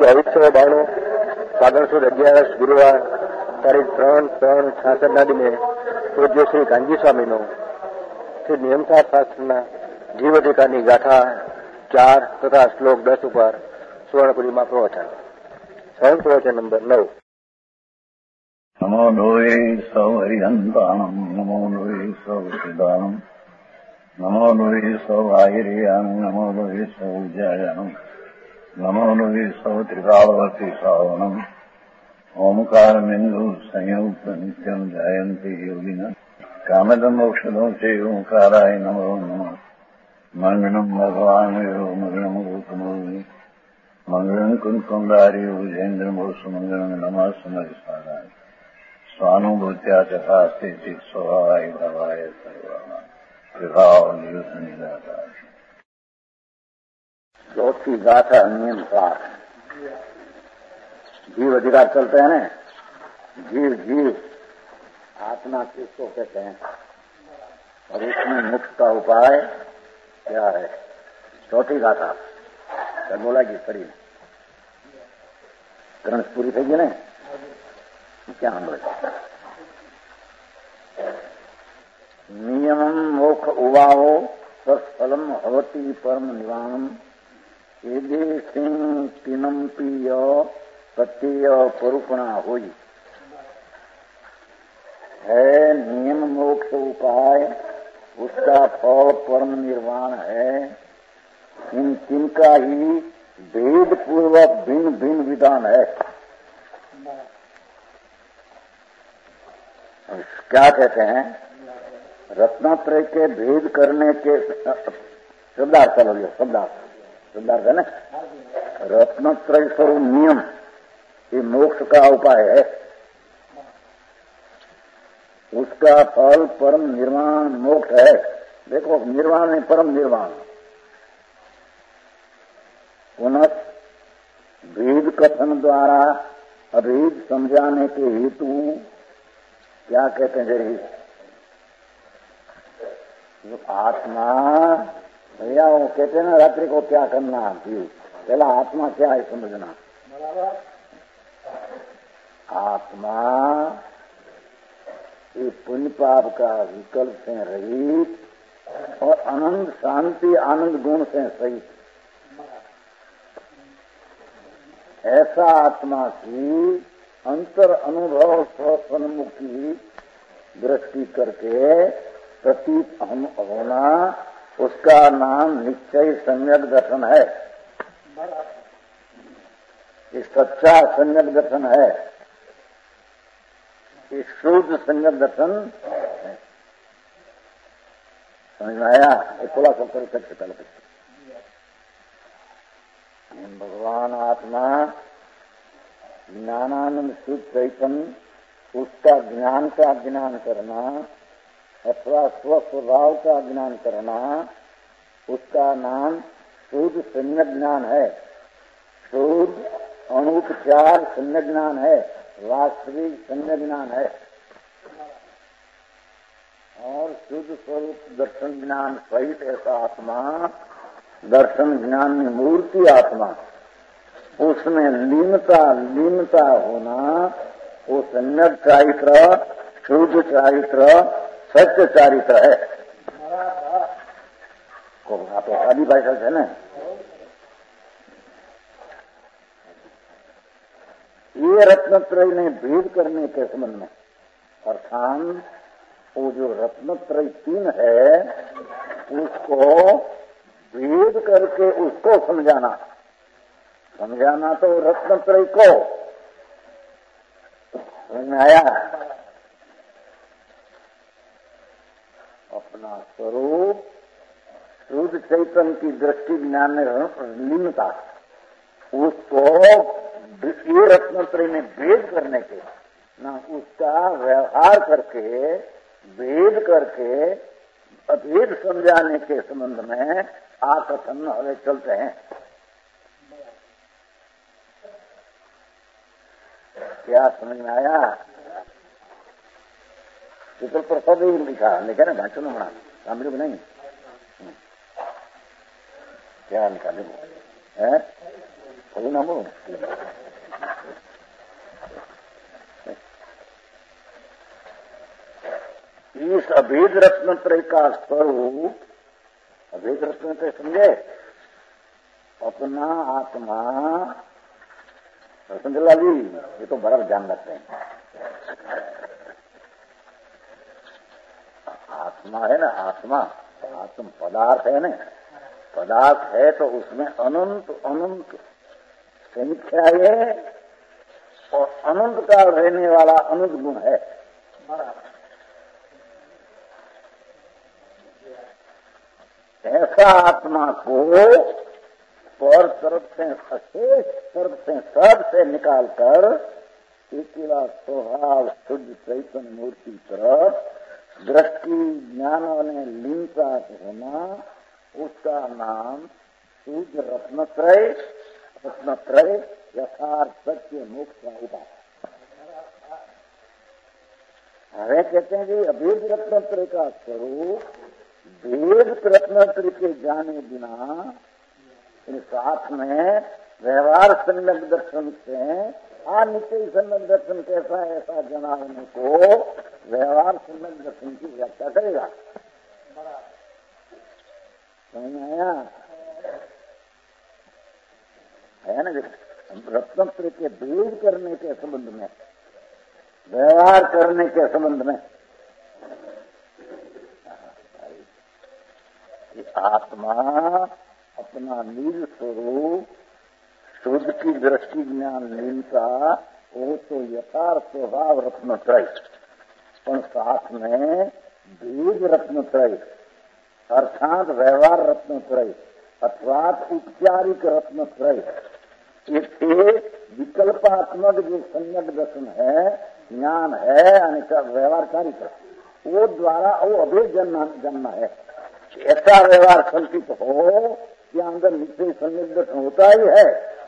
2492 ફાગણ સુદ 11 ગુરુવાર તારીખ 3/3/66 દિને પૂજ્ય શ્રી કાનજી સ્વામીનો શ્રી નિયમતા શાસ્ત્રના જીવ અધિકારની ગાથા 4 તથા શ્લોક 10 ઉપર સુવર્ણપુરીમાં પ્રવચન. સ્વયં પ્રવચન નંબર 9. નમો લોહે સૌ હરિહંતાણમ નમો લોહે સૌ સિદ્ધાણમ નમો લોહે સૌ આયર્યામ નમો લોહે સૌ જયામ નમો લોહે સૌ ત્રિકાળવતી શ્રાવણમ ઓમકાર બિંદુ સંયુક્ત નિત્યમ જયંતી યોગિના કામદમ મોક્ષદો છે ઓંકારાય નમો નમઃ. મંગળમ ભગવાન મંગળમ ગૌતમોની મંગળમ કુંકુંડાર્યો જૈન્દ્રમોષ મંગળમ નમઃ સમરિસ્વારાય स्वानुभूत्या चकास्ते चित स्वभावाय भवाय सर्वमा विभाव निदाता. श्लोक की गाथा नियम सार. जीव अधिकार चलते हैं ना. जीव आत्मा किसको कहते हैं और उसमें मुक्त का उपाय क्या है. चौथी गाथा क्या बोलागी खड़ी ग्रंथ पूरी થઈ ગઈ ને. क्या नियमम मोक्ष उवाहो तत्फलम भवति परम निवाणम एदे सिंह तिनम्पीय प्रत्यय परुपणा हुई है. नियम मोक्ष उपाय उसका फल परम निर्वाण है. इन तीन का ही भेद पूर्वक भिन्न भिन्न विधान है. क्या कहते हैं रत्नत्रय के भेद करने के शब्दार्थ लगे. शब्दार्थ है ना. रत्नत्रय स्वरूप नियम ये मोक्ष का उपाय है. उसका फल परम निर्वाण मोक्ष है. देखो निर्वाण है परम निर्वाण. पुनः भेद कथन द्वारा अभेद समझाने के हेतु क्या कहते हैं जरी जो आत्मा भैया वो कहते हैं ना रात्रि को क्या करना जीव पहला आत्मा क्या है समझना. आत्मा ये पुण्य पाप का विकल्प से रहित और आनंद शांति आनंद गुण से सहित ऐसा आत्मा की अंतर अनुभव स्वसन्मुखी दृष्टि करके प्रतीत होना उसका नाम निश्चय सम्यक दर्शन है. ये सच्चा सम्यक दर्शन है. ये शुद्ध सम्यक दर्शन है. समझ में आया. ये खुला सब करो सबसे पहले भगवान आत्मा ज्ञानानंद शुद्ध चैतन्य उसका ज्ञान का ज्ञान करना अथवा स्वस्वभाव का ज्ञान करना उसका नाम शुद्ध सम्यक ज्ञान है. शुद्ध अनुपचार सम्यक ज्ञान है. वास्तविक सम्यक ज्ञान है. और शुद्ध स्वरूप दर्शन ज्ञान सहित ऐसा आत्मा दर्शन ज्ञान में मूर्ति आत्मा उसमें लीनता होना वो सम्यक चारित्र शुद्ध चारित्र सत्य चारित्र है. आप आदि भाषा है ना. ये रत्नत्रय ने भेद करने के संबंध में अर्थात वो जो रत्नत्रय तीन है उसको भेद करके उसको समझाना तो रत्नत्रय को समझ में आया. अपना स्वरूप शुद्ध चैतन्य की दृष्टि ज्ञान में लीनता उसको ये रत्नत्रय में भेद करने के ना उसका व्यवहार करके भेद करके अभेद समझाने के संबंध में आकथन हमें चलते हैं. क्या समझ में आया. चित्र प्रसाद लिखा ना भाषण में सामने भी नहीं क्या लिखा देखो है परिणामों इस अभेद रत्नत्रय का स्वरूप, अभेद रत्नत्रय समझे? अपना आत्मा, समझला जी, ये तो बड़ा ध्यान रखते हैं। आत्मा है ना, आत्मा आत्म पदार्थ है ना, पदार्थ है तो उसमें अनंत अनंत संख्या है और अनंत काल रहने वाला अनंत गुण है। ऐसा आत्मा को पर तरफ से अशेष तरफ से सब से निकालकर अकेला स्वभाव शुद्ध चैतन्य मूर्ति तरफ दृष्टि ज्ञान ने लीनता होना, उसका नाम शुद्ध रत्नत्रय, रत्नत्रय यथार्थ सत्य मोक्ष का उपाय। हमें कहते हैं कि अभेद रत्नत्रय का स्वरूप वेद रत्नत्रय के जाने बिना इन साथ में व्यवहार सम्यक दर्शन से निश्चय सम्यक दर्शन कैसा ऐसा जनाने को व्यवहार सम्यक दर्शन की व्याख्या करेगा। समझ आया है ना? रत्नत्रय के भेद करने के संबंध में, व्यवहार करने के संबंध में आत्मा अपना निज स्वरूप शुद्ध की दृष्टि ज्ञान लीनता वो तो यथार्थ स्वभाव रत्नत्रय, पर साथ में भेद रत्नत्रय अर्थात व्यवहार रत्नत्रय अर्थात औपचारिक रत्नत्रय, इसके विकल्पात्मक जो सम्यक दर्शन है, ज्ञान है, अनेक व्यवहारकारिक, वो द्वारा वो अभेद जन्म है। ऐसा व्यवहार संकित हो कि अंदर निश्चय सम्यक दर्शन होता ही है,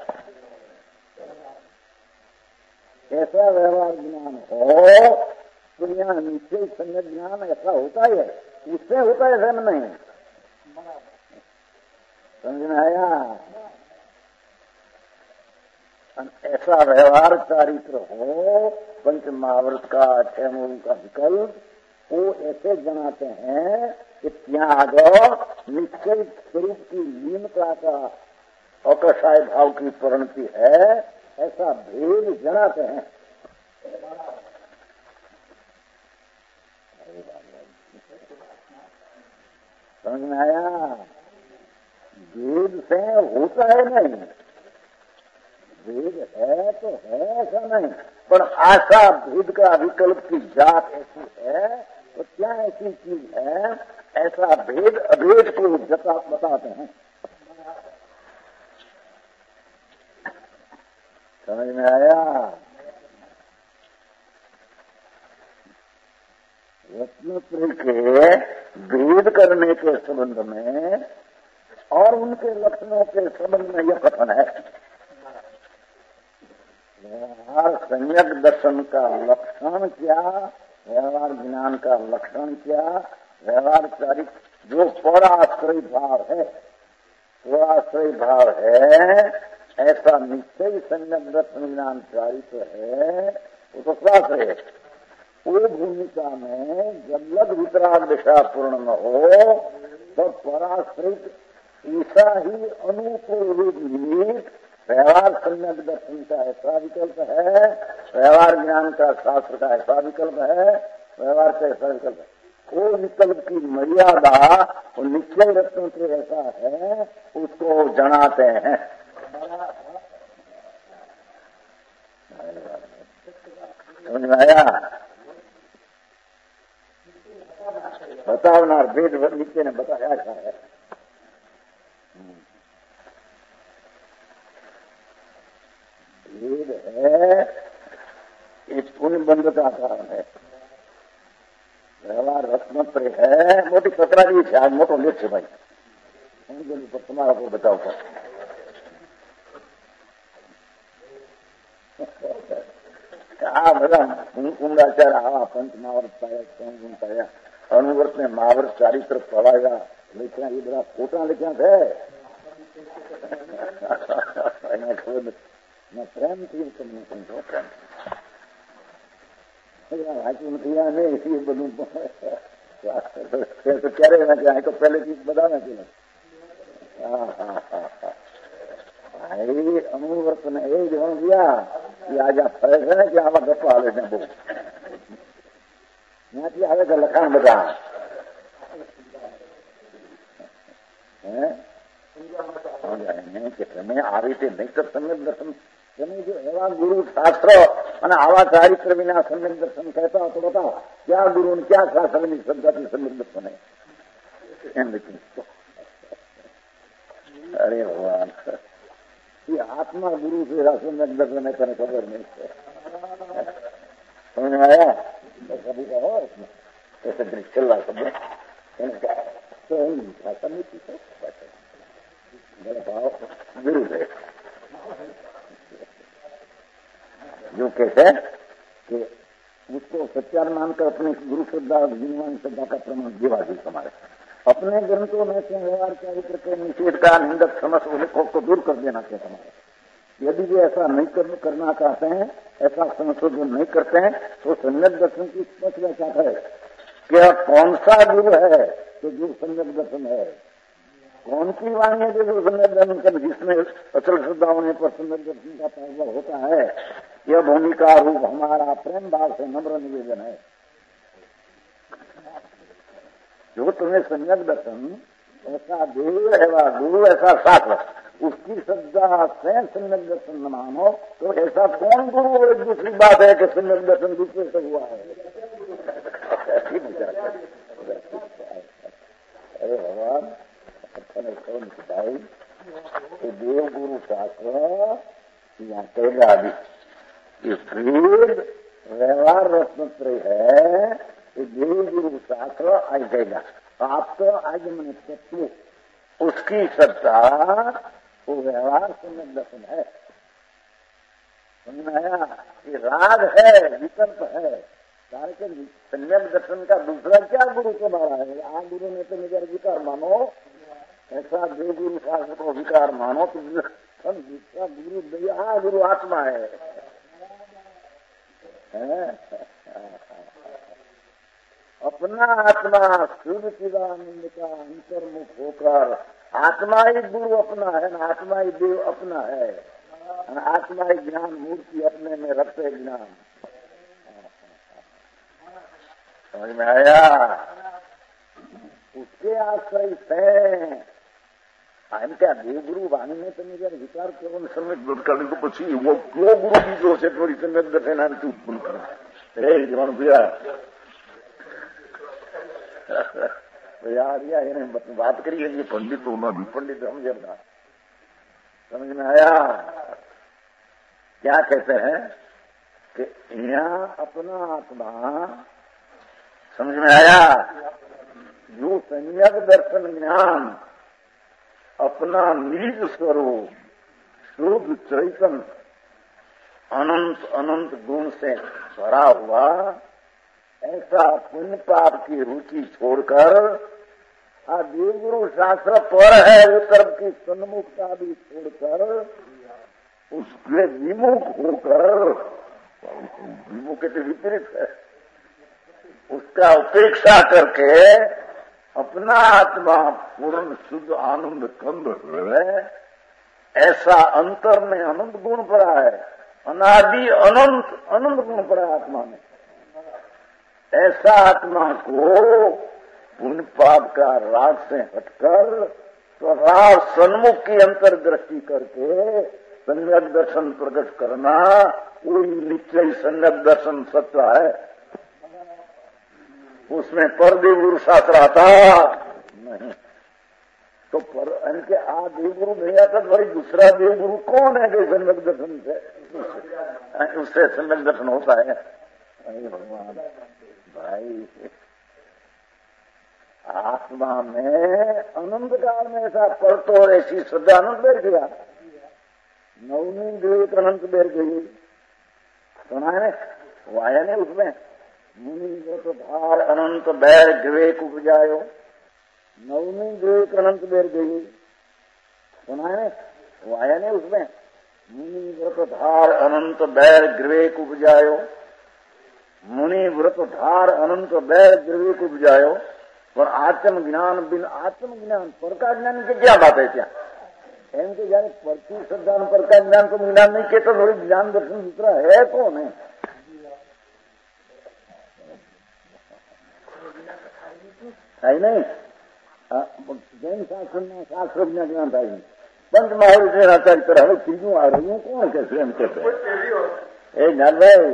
ऐसा व्यवहार ज्ञान हो तो यहाँ निश्चय सम्यक ज्ञान ऐसा होता ही है, उससे होता है धर्म नहीं। समझ में आया? ऐसा व्यवहार चारित्र हो पंच महावृत का छह मूल का विकल्प, वो ऐसे जनाते हैं कि त्याग निश्चय स्वरूप की लीनता का अकषाय भाव की परिणति है, ऐसा भेद जनाते हैं। समझ में आया? भेद से होता है नहीं, भेद है तो है ऐसा नहीं, पर आशा भेद का विकल्प की जात ऐसी है तो क्या ऐसी चीज है, ऐसा भेद अभेद को बताते हैं। समझ में आया? रत्नत्रय के भेद करने के संबंध में और उनके लक्षणों के संबंध में यह कथन है। व्यवहार सम्यक दर्शन का लक्षण क्या, व्यवहार ज्ञान का लक्षण क्या, व्यवहार चारिक जो पराश्रय भाव है, पराश्रय भाव है, ऐसा निश्चय सम्यक दर्शन ज्ञान चारित है, वो तो स्वाश्रय है। वो भूमिका में जब लग वितराग दिशा पूर्ण न हो तो पराश्रित ईसा ही अनुकूल व्यवहार सम्यक दर्शन का ऐसा विकल्प है, व्यवहार ज्ञान का शास्त्र का ऐसा विकल्प है, व्यवहार का ऐसा विकल्प है। वो विकल्प की मर्यादा और निश्चय रत्नों से ऐसा है, उसको जनाते हैं। समझ में आया? बताओ ना, वेद नीचे ने बताया क्या है। वेद है एक पुण्य बंध का कारण है, व्यवहार रत्नत्रय है, मोटी सतरा जी है, आज मोटो लेख है भाई, तो तुम्हारा को बताओ तो। आ બધા કુંડાચાર આવા પંચ મહાવૃત પાયા, ગુણ પાયા, અનુવ્રત ને મહાવૃત ચારિત્ર પવાયા, લખ્યા એ બધા ખોટા લખ્યા છે. એને ખબર न प्रेम थी તમને સમજો પ્રેમ વાંચું નથી આને એ બધું તો ક્યારે ના જાય તો પહેલેથી બધા નથી અનુવર્તને એ જ ગયા કે આજે ફરે છે ને કે આવા ગપ્પા આવે છે બહુ ત્યાંથી આવે છે લખાણ બધા કે તમે આ રીતે નહીં તો સમ્યક દર્શન તમે જો એવા ગુરુ શાસ્ત્ર અને આવા ચારિત્ર વિના સમ્યક દર્શન કહેતા તો બતાવો ક્યાં ગુરુ ને ક્યાં શાસ્ત્રની શ્રદ્ધાથી સમ્યક દર્શન એમ નથી અરે ભગવાન એ આત્મા ગુરુ છે સમ્યક દર્શન તને ખબર નહીં છે સમજ આયા કભી કહો ऐसे छेल्ला शब्द तो भाषा में मेरा भाव गुरु है जो कहते हैं कि उसको सत्यार मानकर अपने गुरु श्रद्धा जीवन श्रद्धा का प्रमाण जीवाजी हमारे अपने ग्रंथों में से व्यवहार चरित्र के निषेध का निंदक समस्त उल्लेखों को दूर कर देना चाहिए हमारे यदि वे ऐसा नहीं करना चाहते हैं ऐसा संशोधन नहीं करते हैं तो सम्यक दर्शन की स्पष्ट व्याख्या है कि कौन सा गुरु है तो जो सम्यक दर्शन है कौन सी वाणी है जो सम्यक दर्शन कर जिसमें अचल श्रद्धा होने पर सम्यक दर्शन का प्रभाव होता है यह भूमिका रूप हमारा प्रेम भाव से नम्र निवेदन है जो तुम्हें सम्यक दर्शन ऐसा देव है गुरु ऐसा शास्त्र उसकी श्रद्धा से सम्यक दर्शन न मानो तो ऐसा कौन गुरु और दूसरी बात है कि सम्यक दर्शन दूसरे से हुआ है अरे भगवान कौन बताई कि देव गुरु शास्त्र यहाँ कहेगा अभी ये वेद व्यवहार रत्नत्रय है ये देव गुरु शास्त्र आ जाएगा आप तो आज मैंने तत्व उसकी श्रद्धा वो व्यवहार सम्यक दर्शन है समझ आया ये राग है विकल्प है कारण सम्यक दर्शन का दूसरा क्या गुरु तुम्हारा है आ गुरु ने तो निजर विकार मानो ऐसा देव गुरु शास्त्र को विकार मानो तो दूसरा गुरु दया गुरु आत्मा है अपना आत्मा शुद्ध चिदानंद का अंतर्मुख होकर आत्मा ही गुरु अपना है ना आत्मा ही देव अपना है आत्मा ही ज्ञान मूर्ति अपने में रखते ज्ञान समझ में आया उसके आश्रय से આમ કે દેવગુરુ વાણીને તમે જયારે વિચાર કરો ને સમ્યક દૂર કરી તો પછી એવો કયો ગુરુ બીજો છે થોડી સમ્યક દર્શન આનાથી ઉત્પન્ન કરે હે જવાનું यार એને बात करिए ये पंडित होना भी पंडित समझना समझ में आया क्या कहते हैं कि यहाँ अपना आत्मा समझ में आया जो सम्यक दर्शन ज्ञान अपना निज स्वरूप शुद्ध चैतन्य अनंत अनंत गुण से भरा हुआ ऐसा पुण्य पाप की रुचि छोड़कर आ देवगुरु शास्त्र पर है वो तरफ की सन्मुखता भी छोड़कर उसके विमुख होकर विमुख के विपरीत है उसका उपेक्षा करके अपना आत्मा पूर्ण शुद्ध आनंद कंद है ऐसा अंतर में अनंत गुण पड़ा है अनादि अनंत अनंत गुण पड़ा आत्मा में ऐसा आत्मा को पुण्य पाप का राग से हटकर स्वभाव सन्मुख की अंतर्दृष्टि करके सम्यक दर्शन प्रकट करना कोई निश्चय सम्यक दर्शन सत्य है उसमें पर देवगुरु शास्त्र आता नहीं तो पर इनके आ देवगुरु नहीं आता तो भाई दूसरा देवगुरु कौन है कि सम्यक दर्शन से उससे सम्यक दर्शन होता है भगवान भाई आत्मा में अनंत काल में ऐसा पर तो ऐसी श्रद्धा अनंत बैठ गया नवमी देव अनंत बैठ गई सुना है वो आया नहीं उसमें मुनि तो भार अनंत बैर विवेक उपजायो नवमी देव अनंत बैठ गई सुना है वो आया नहीं उसमें मुनि व्रत धार अनंत बैर ग्रीवेक उपजायो, मुनि व्रत धार अनंत बैर ग्रीवेक उपजायो, पर आत्मज्ञान बिन आत्मज्ञान परका ज्ञान की क्या बात है? क्या एम के जाने परकी श्रद्धा परका ज्ञान को ज्ञान नहीं कहते, थोड़ी ज्ञान दर्शन दूसरा है कौन है? है नहीं, जैन शास्त्र में शास्त्र ज्ञान था ही नहीं। पंच महावीर आचार्य तरह हमें चीजों आ रही हूँ, कौन कैसे हम कहते हैं? ज्ञान भाई,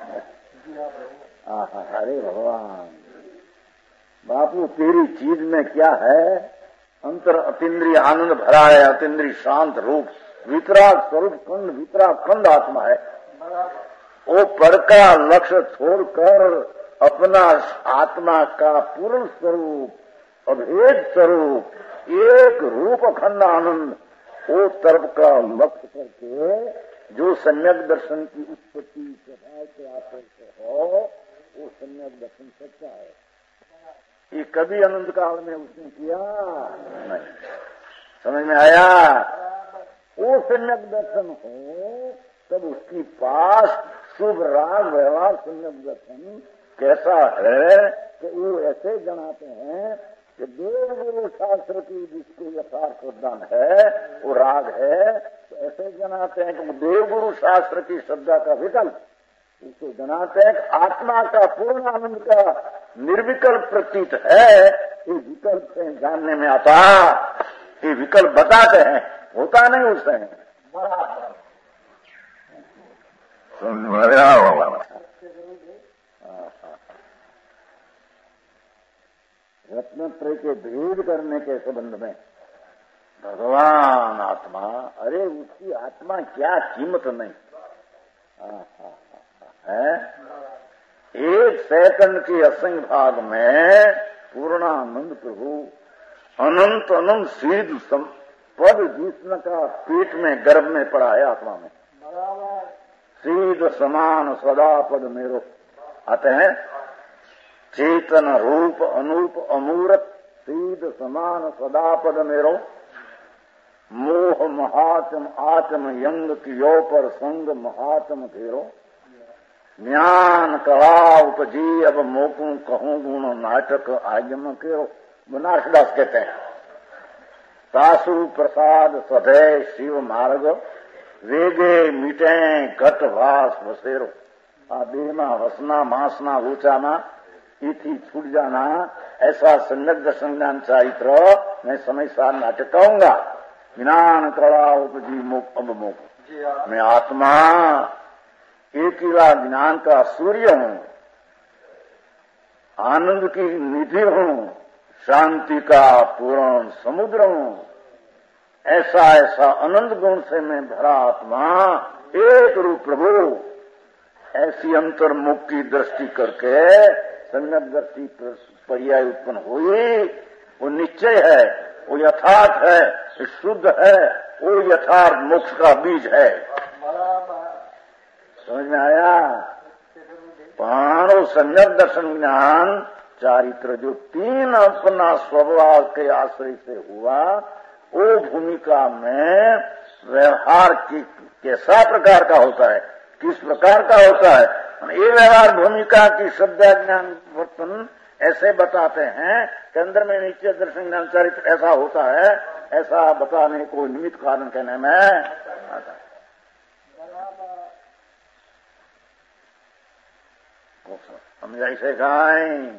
अरे भगवान बापू तेरी चीज में क्या है? अंतर अतीन्द्रिय आनंद भरा है, अतीन्द्रिय शांत रूप वितराग स्वरूप खंड, वितराग खंड आत्मा है। वो पर का लक्ष्य छोड़कर अपना आत्मा का पूर्ण स्वरूप, अभेद स्वरूप, एक रूप अखंड आनंद, वो तरफ का लक्ष्य करके जो सम्यक दर्शन की उत्पत्ति स्वभाव के आश्रय से हो, वो सम्यक दर्शन सच्चा है। ये कभी अनंत काल में उसने किया नहीं। समझ में आया? वो सम्यक दर्शन हो तब उसकी पास शुभ राग व्यवहार सम्यक दर्शन कैसा है कि वो ऐसे जनाते हैं कि देव गुरु शास्त्र की जिसको यथार्थ प्रदान है वो राग है, तो ऐसे जनाते हैं कि देव गुरु शास्त्र की श्रद्धा का विकल्प उसको जनाते हैं कि आत्मा का पूर्ण आनंद का निर्विकल्प प्रतीत है। ये विकल्प से जानने में आता, ये विकल्प बताते हैं, होता नहीं उससे। रत्नत्रय के भेद करने के संबंध में भगवान आत्मा, अरे उसकी आत्मा क्या कीमत नहीं है। एक सेकंड के असंग भाग में पूर्णानंद प्रभु अनंत अनंत सिद्ध पद जिसका पेट में गर्भ में पड़ा है आत्मा में, सिद्ध समान सदा पद मेरो आते हैं। चेतन रूप अनूप अमूर्त सिद्ध समान सदा पद मेरो, मोह महात्म आत्म यंग कियो पर संग महात्म फेरो, ज्ञान कला उपजी अब मोकू कहूं गुण नाटक आगम के बनारसदास कहते हैं। तासु प्रसाद सदै शिव मार्ग, वेगे मीटे घट वास वसेरो। आ देह में हसना मासना ऊंचाना इथी छूट जाना, ऐसा सम्यक दर्शन ज्ञान चरित्र मैं समय सार नाटक कहूंगा। ज्ञान कला उपजी मोक अब मोक, मैं आत्मा एकिला ज्ञान का सूर्य हूँ, आनंद की निधि हूँ, शांति का पूर्ण समुद्र हूँ। ऐसा ऐसा अनंत गुण से मैं भरा आत्मा, एक रूप प्रभु, ऐसी अंतर्मुख की दृष्टि करके सम्यक दृष्टि पर्याय उत्पन्न हुई। वो निश्चय है, वो यथार्थ है, वो शुद्ध है, वो यथार्थ मोक्ष का बीज है। समझ में आया? पाणो सम्यक दर्शन ज्ञान चारित्र जो तीन अपना स्वभाव के आश्रय से हुआ, वो भूमिका में व्यवहार की कैसा प्रकार का होता है, किस प्रकार का होता है, ये व्यवहार भूमिका की श्रद्धा ज्ञान वर्तन ऐसे बताते हैं कि अंदर में नीचे दर्शन ज्ञान चरित्र ऐसा होता है, ऐसा बताने को निमित्त कारण कहने में आता है। हम ऐसे खाएं,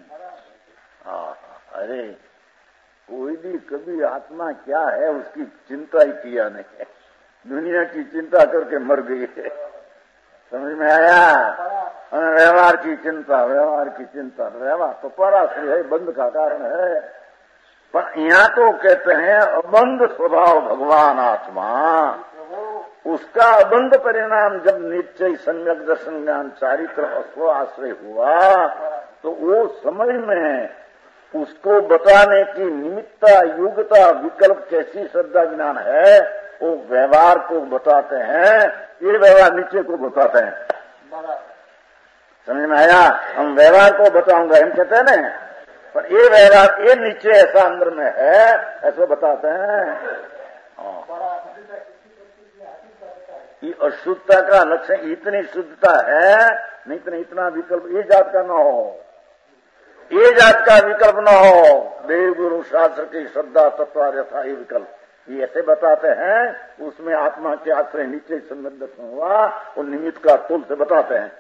अरे कोई भी कभी आत्मा क्या है उसकी चिंता ही किया नहीं है, दुनिया की चिंता करके मर गई है। समझ में आया? व्यवहार की चिंता, व्यवहार की चिंता, व्यवहार तो पराश्री है, बंध का कारण है। पर यहाँ तो कहते हैं अबंध स्वभाव भगवान आत्मा, उसका अबंध परिणाम जब निश्चय सम्यक दर्शन ज्ञान चारित्र अस्व आश्रय हुआ, तो वो समझ में उसको बताने की निमित्ता योग्यता विकल्प कैसी श्रद्धा ज्ञान है, वो व्यवहार को बताते हैं, ये व्यवहार नीचे को बताते हैं। समझ में आया? हम व्यवहार को बताऊंगा हम कहते हैं ना, पर ये व्यवहार ये नीचे ऐसा अंदर में है, ऐसा बताते हैं। अशुद्धता का लक्षण इतनी शुद्धता है, नहीं तो इतना विकल्प ये जात का न हो, ये जात का विकल्प न हो। देव गुरु शास्त्र की श्रद्धा तत्व यथा ही विकल्प ये ऐसे बताते हैं। उसमें आत्मा के आश्रय नीचे संबंध हुआ और निमित्त का तुल से बताते हैं।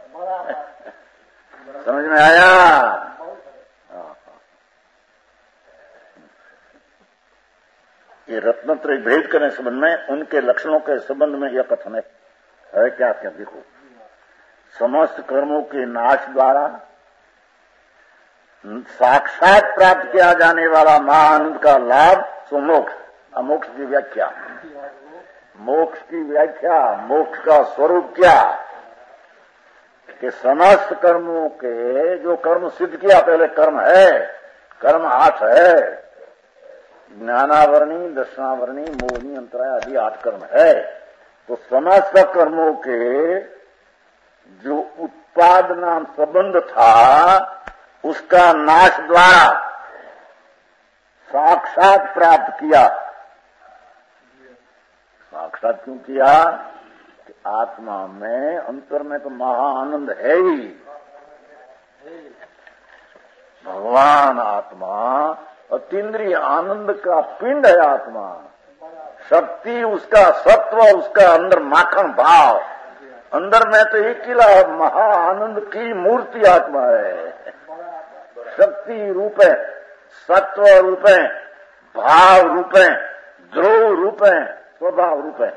समझ में आया? ये रत्नत्रय भेद करने संबंध में उनके लक्षणों के संबंध में यह कथन है क्या? क्या देखो, समस्त कर्मों के नाश द्वारा साक्षात प्राप्त किया जाने वाला महाआनंद का लाभ सो मोक्ष। अमोक्ष की व्याख्या, मोक्ष की व्याख्या, मोक्ष का स्वरूप क्या कि समस्त कर्मों के जो कर्म सिद्ध किया, पहले कर्म है, कर्म 8 है, ज्ञानावरणी, दर्शनावरणी, मोहनी, अंतराय आदि 8 कर्म है। तो समस्त कर्मों के जो उत्पादना संबंध था उसका नाश द्वारा साक्षात प्राप्त किया। साक्षात क्यों किया? कि आत्मा में, अंतर में तो महाआनंद है ही। भगवान आत्मा अतीन्द्रिय आनंद का पिंड है। आत्मा शक्ति, उसका सत्व, उसका अंदर माखन भाव, अंदर में तो एक किला महाआनंद की मूर्ति आत्मा है। शक्ति रूप है, सत्व रूप है, भाव रूप है, ध्रुव रूप है, स्वभाव रूप है।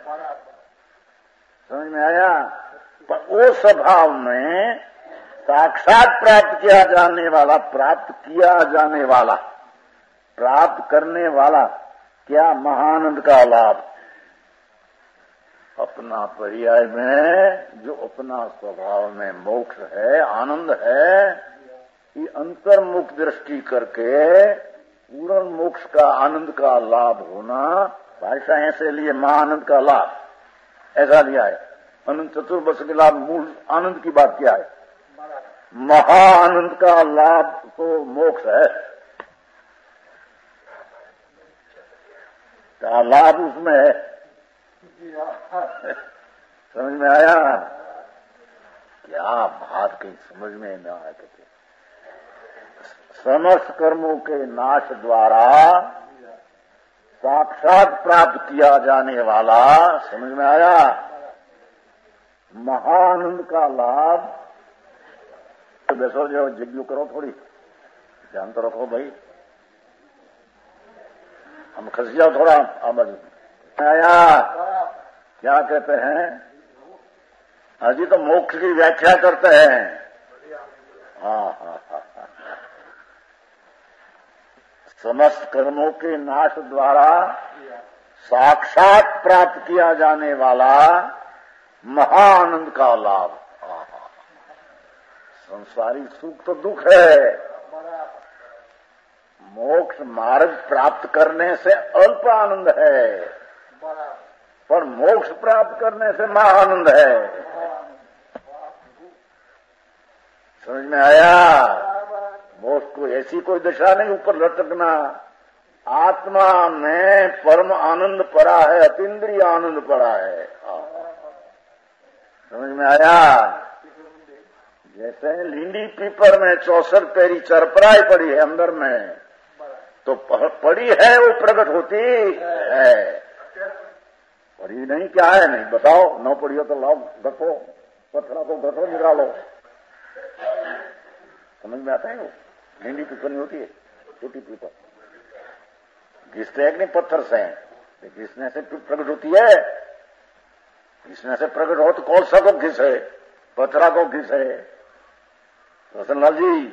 समझ में आया? पर वो स्वभाव में साक्षात प्राप्त किया जाने वाला, प्राप्त किया जाने वाला, प्राप्त करने वाला क्या? महाआनंद का लाभ। अपना पर्याय में जो अपना स्वभाव में मोक्ष है, आनंद है, ये अंतर्मुख दृष्टि करके पूर्ण मोक्ष का आनंद का लाभ होना, भाषा ऐसे लिए महाआनंद का लाभ ऐसा लिया है। अनंत चतुर्दश के लाभ मूल आनंद की बात क्या है? महाआनंद का लाभ तो मोक्ष है, का लाभ उसमें है। समझ में आया? क्या बात कहीं समझ में न आया? समस्त कर्मों के नाश द्वारा साक्षात प्राप्त किया जाने वाला, समझ में आया, महाआनंद का लाभ। तो बैठो, जो जिज्ञासा करो, थोड़ी ध्यान तो रखो भाई, हम खस जाओ थोड़ा आवाज आया। क्या कहते हैं? अजी तो मोक्ष की व्याख्या करते हैं। हाँ। समस्त कर्मों के नाश द्वारा साक्षात प्राप्त किया जाने वाला महाआनंद का लाभ। संसारी सुख तो दुख है, मोक्ष मार्ग प्राप्त करने से अल्प आनंद है, पर मोक्ष प्राप्त करने से महाआनंद है। समझ में आया? मोक्ष को ऐसी कोई दशा नहीं ऊपर लटकना। आत्मा में परम आनंद पड़ा है, अतीन्द्रिय आनंद पड़ा है। समझ में आया? जैसे लींडी पीपर में 64 पैरी चरपराई पड़ी है अंदर में, तो पड़ी है वो प्रकट होती है। पड़ी नहीं क्या है? नहीं बताओ, न पड़ी हो तो लाओ, घटो, पत्थरा को घटो, निकालो। समझ में आता है? वो लींडी पीपर नहीं होती है, छोटी पीपर घिसते हैं नहीं, पत्थर से घिसने से प्रकट होती है। घिसने से प्रकट हो तो कौन-सा को घिसे? पत्थरा को घिसे। रसनलाल जी,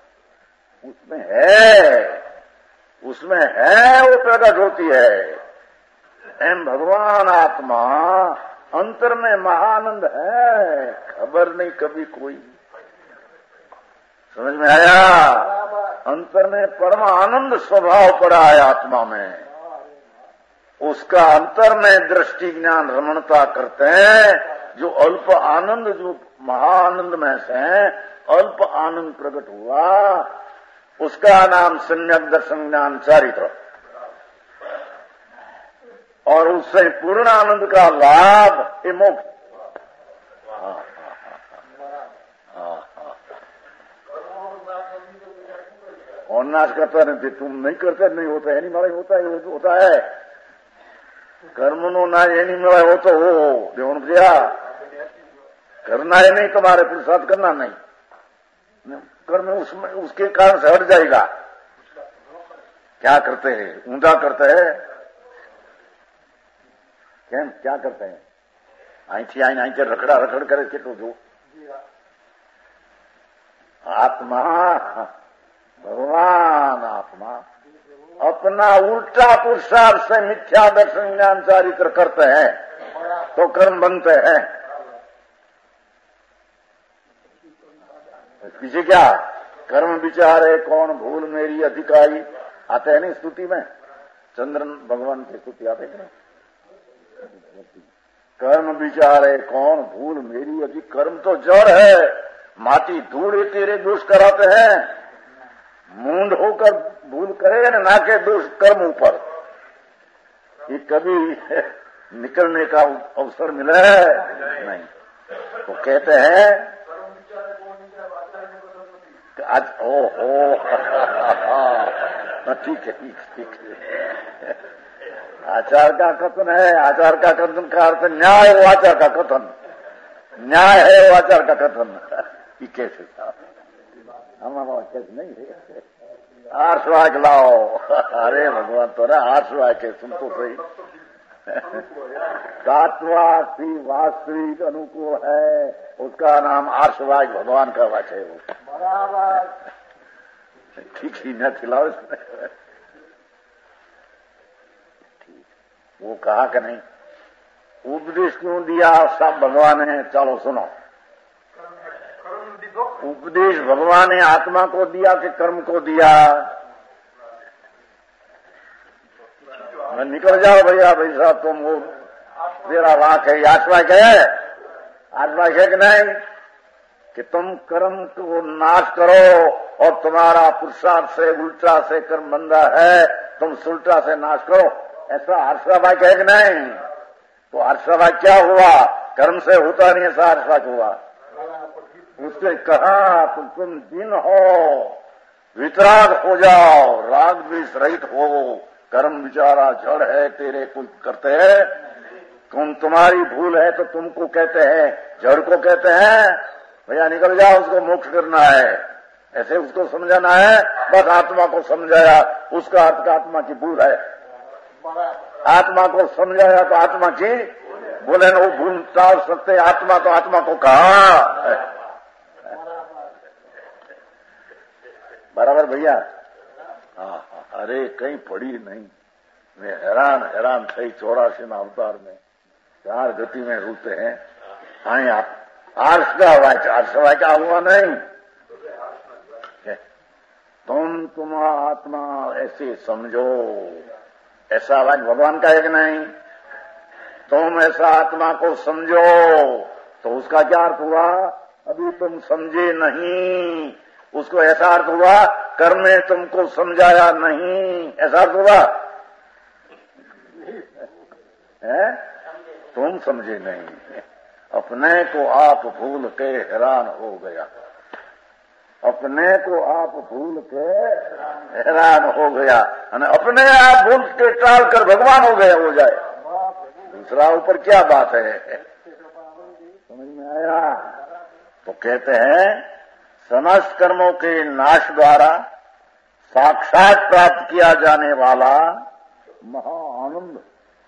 उसमें है वो प्रकट होती है। एम भगवान आत्मा अंतर में महाआनंद है, खबर नहीं कभी कोई। समझ में आया? अंतर में परम आनंद स्वभाव पड़ा है आत्मा में। उसका अंतर में दृष्टि ज्ञान रमणता करते हैं। जो अल्प आनंद, जो महाआनंद में से अल्प आनंद प्रकट हुआ, उसका नाम सम्यक दर्शन ज्ञान चारित्र। और उससे पूर्ण आनंद का लाभ ये मोक्ष। और नाश करता नहीं, तुम नहीं करते, नहीं होता है, नहीं मारा होता है, होता है कर्म नो ना ये नहीं मिला हो तो हो देवन दिया करना है नहीं, तुम्हारे पुरुषार्थ करना नहीं, कर्म उसमें उसके कारण से हट जाएगा। क्या करते हैं, ऊंधा करते हैं, क्या करते हैं, અહીંથી આઈને અહીંથી રખડા રખડ કરે કેટલું જો आत्मा भगवान आत्मा अपना उल्टा पुरुषार्थ से मिथ्या दर्शन ज्ञान चारित्र करते हैं तो कर्म बनते हैं। पीछे क्या कर्म विचारे कौन भूल मेरी अधिकारी आते हैं नहीं स्तुति में, चंद्रन भगवान की स्तुति आते हैं। कर्म विचारे कौन भूल मेरी अधिक, कर्म तो जड़ है, माटी धूल तेरे दोष कराते हैं। मूंड होकर भूल करेगा ना के दोष कर्म ऊपर, ये कभी निकलने का अवसर मिला है नहीं। तो कहते हैं आज ओहो ठीक है ठीक है। आचार का कथन है, आचार का कथन का अर्थ न्याय है, आचार का कथन न्याय है, आचार का कथन ये कैसे था, हमारा कैसे नहीं है। आर्षवाक लाओ, अरे भगवान तो ना आर्षवाक है, सुन तो सही। तात्वाक वास्तविक अनुकूल है, उसका नाम आर्षवाक भगवान का वाच है। वो बराबर ठीक ही न खिलाओ इसमें, वो कहा कि नहीं उपदेश क्यों दिया सब भगवान ने, चलो सुनो। उपदेश भगवान ने आत्मा को दिया कि कर्म को दिया? निकल जाओ भैया, भाई साहब तुम वो तेरा वाक है, आश्वाक है, आश्वाक है कि नहीं कि तुम कर्म को नाश करो और तुम्हारा पुरुषार्थ से उल्टा से कर्म बंधा है, तुम सुल्टा से नाश करो, ऐसा हर्षवाक है कि नहीं? तो हर्षवाक क्या हुआ, कर्म से होता नहीं, ऐसा हर्षवाक हुआ। उसने कहा तो तुम जिन हो वितराग हो जाओ, राग द्वेष रहित हो, कर्म विचारा जड़ है तेरे कुल करते हैं, तुम तुम्हारी भूल है तो तुमको कहते हैं, जड़ को कहते हैं भैया निकल जाओ, उसको मोक्ष करना है, ऐसे उसको समझाना है। बस आत्मा को समझाया, उसका अर्थ का आत्मा की भूल है, आत्मा को समझाया तो आत्मा की बोले ना, वो भूल टाल सकते आत्मा, तो आत्मा को कहा बराबर भैया। अरे कहीं पड़ी नहीं, मैं हैरान थी 84 में अवतार में 4 गति में रूते हैं। हाँ आप आर्ष का वाचा हुआ नहीं, तुम आत्मा ऐसे समझो, ऐसा वाच भगवान का एक नहीं, तुम ऐसा आत्मा को समझो। तो उसका क्या अर्थ हुआ, अभी तुम समझे नहीं, उसको ऐसा अर्थ हुआ कर्म ने तुमको समझाया नहीं, ऐसा अर्थ हुआ है, तुम समझे नहीं, अपने को आप भूल के हैरान हो गया, अपने को आप भूल के हैरान हो गया, अपने आप भूल के टाल कर भगवान हो गया, हो जाए दूसरा ऊपर क्या बात है, समझ में आया? तो कहते हैं समस्त कर्मों के नाश द्वारा साक्षात प्राप्त किया जाने वाला महाआनंद,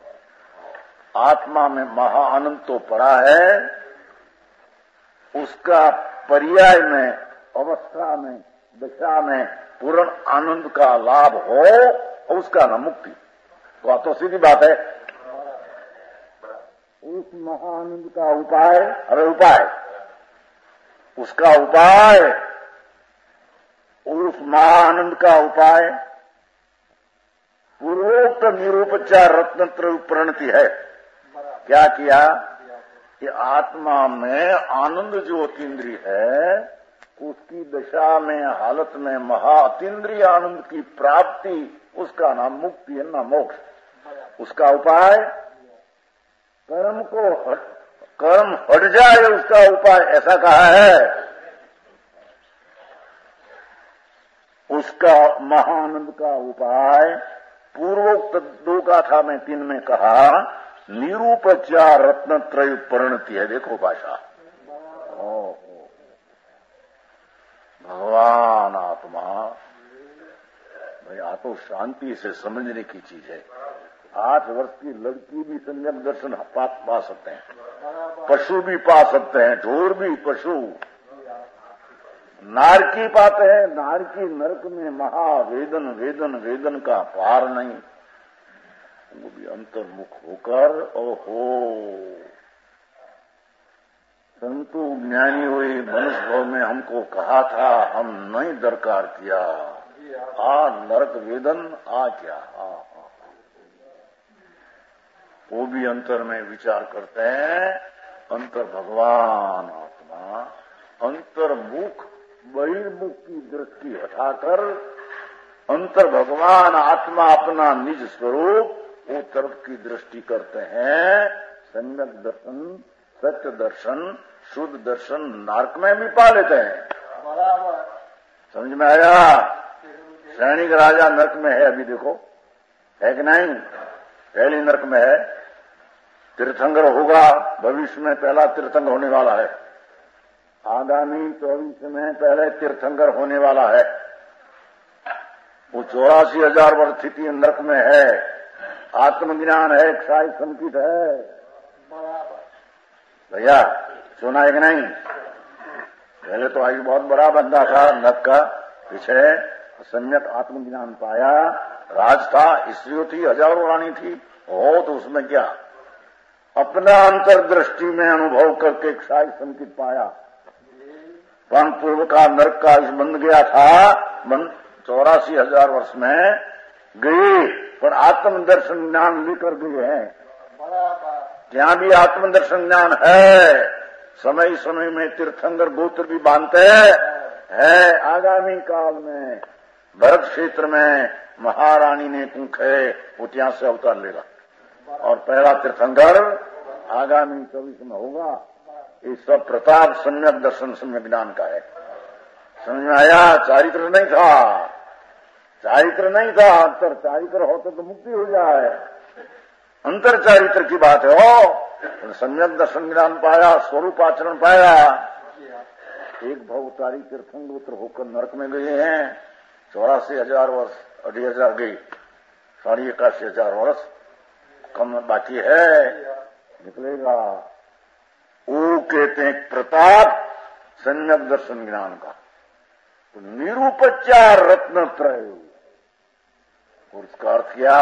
आत्मा में महाआनंद तो पड़ा है, उसका पर्याय में अवस्था में दशा में पूर्ण आनंद का लाभ हो, उसका नाम मुक्ति। तो सीधी बात है, उस महाआनंद का उपाय, अरे उपाय उसका उपाय, उस महाआनंद का उपाय पूर्वोक्त निरूपचार रत्नत्र प्रणति है। क्या किया कि आत्मा में आनंद जो अतीन्द्रिय है, उसकी दशा में हालत में महा अतीन्द्रिय आनंद की प्राप्ति, उसका नाम मुक्ति है, ना मोक्ष। उसका उपाय कर्म हट जाए उसका उपाय, ऐसा कहा है। उसका महानंद का उपाय पूर्वोक्त 2 गाथा में 3 में कहा, निरूपचार रत्नत्रय परिणति है। देखो भाषा, भगवान आत्मा, भाई आ तो शांति से समझने की चीज है। 8 वर्ष की लड़की भी सम्यक दर्शन पा सकते हैं, पशु भी पा सकते हैं, ढोर भी, पशु, नारकी पाते हैं। नारकी नरक में महावेदन वेदन वेदन का पार नहीं, वो भी अंतर्मुख होकर, ओहो संतु ज्ञानी हुई मनुष्य भाव में हमको कहा था, हम नहीं दरकार किया। नरक वेदन क्या वो भी अंतर में विचार करते हैं। अंतर भगवान आत्मा, अंतर्मुख बहिर्मुख की दृष्टि हटाकर अंतर भगवान आत्मा अपना निज स्वरूप वो तरफ की दृष्टि करते हैं। सम्यक दर्शन, सत्य दर्शन, शुद्ध दर्शन नारक में भी पा लेते हैं। समझ में आया? सैनिक राजा नरक में है, अभी देखो है कि नहीं? पहली नरक में है। तीर्थंकर होगा, भविष्य में पहला तीर्थंकर होने वाला है। आगामी 24 में पहले तीर्थंकर होने वाला है। वो 84,000 वर्ष स्थिति नरक में है। आत्मज्ञान है, क्षाय संकित है। भैया सुना है कि नहीं? पहले तो आज बहुत बड़ा बंदा था नरक का, पीछे सम्यक आत्मज्ञान पाया, राज था, स्त्रियों थी, हजारों रानी थी, हो तो उसमें क्या, अपना अंतर्दृष्टि में अनुभव करके क्षाय संकित पाया। वन पूर्व का नरक का बंद गया था, 84,000 वर्ष में गई, पर आत्मदर्शन ज्ञान लेकर गए हैं। यहाँ भी आत्मदर्शन ज्ञान है। समय समय में तीर्थंकर गोत्र भी बांधते है। आगामी काल में भरत क्षेत्र में महारानी ने पूछे, वो ત્યાં से अवतार लेगा और पहला तीर्थंकर आगामी 24 में होगा। ये सब प्रताप सम्यक दर्शन सम्यक ज्ञान का है। समझ में आया? चारित्र नहीं था, चारित्र नहीं था, अंतर चारित्र होता तो मुक्ति हो जाए। अंतर चारित्र की बात है। हो सम्यक दर्शन ज्ञान पाया, स्वरूप आचरण पाया। एक भवतारी तीर्थंकर होकर नरक में गए हैं। 84,000 वर्ष, 2,500 गई, 81,000 वर्ष कम बाकी है, निकलेगा। वो कहते हैं प्रताप सम्यक दर्शन ज्ञान का। तो निरूपचार रत्नत्रय, उसका अर्थ क्या?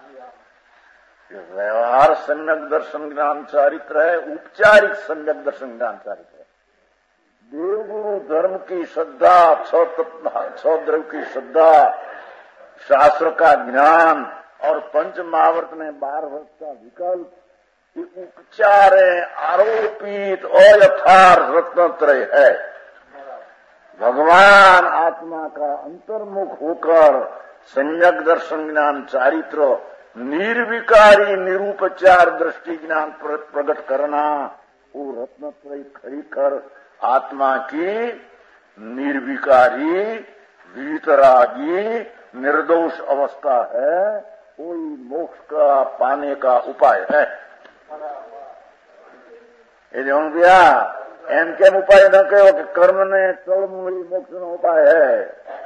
व्यवहार सम्यक दर्शन ज्ञान चारित्र है, औपचारिक सम्यक दर्शन ज्ञान चारित्र है। देवगुरु धर्म की श्रद्धा, 6 द्रव्य की श्रद्धा, शास्त्र का ज्ञान और पंच महावर्त में 12 वर्ष का विकल्प, ये उपचार है, आरोपित और यथार्थ रत्नत्रय है। भगवान आत्मा का अंतर्मुख होकर सम्यक दर्शन ज्ञान चारित्र, निर्विकारी निरूपचार दृष्टि ज्ञान प्रकट करना, वो रत्नत्रय खड़ी कर आत्मा की निर्विकारी वीतरागी निर्दोष अवस्था है। कोई मोक्ष का पाने का उपाय है। भैया एम केम उपाय न कहो कि कर्म ने चलमूली मोक्ष नो उपाय है।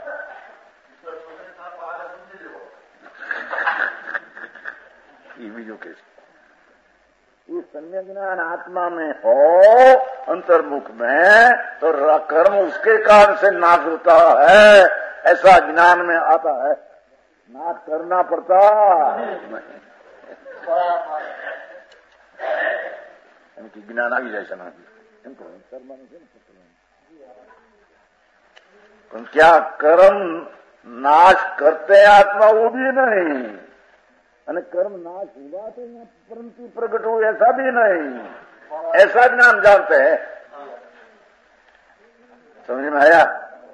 ये बीजों के ये सम्यक ज्ञान आत्मा में हो, अंतर्मुख में, तो कर्म उसके कारण से नाश होता है, ऐसा ज्ञान में आता है। नाश करना पड़ता नहीं, इनकी ज्ञान आ जाए सना इनको कर्म क्या कर्म नाश करते हैं आत्मा, वो भी नहीं, અને कर्म नाश हुआ तो यहाँ परंतु प्रकट हुए, ऐसा भी नहीं। ऐसा ज्ञान जानते हैं। समझ में आया?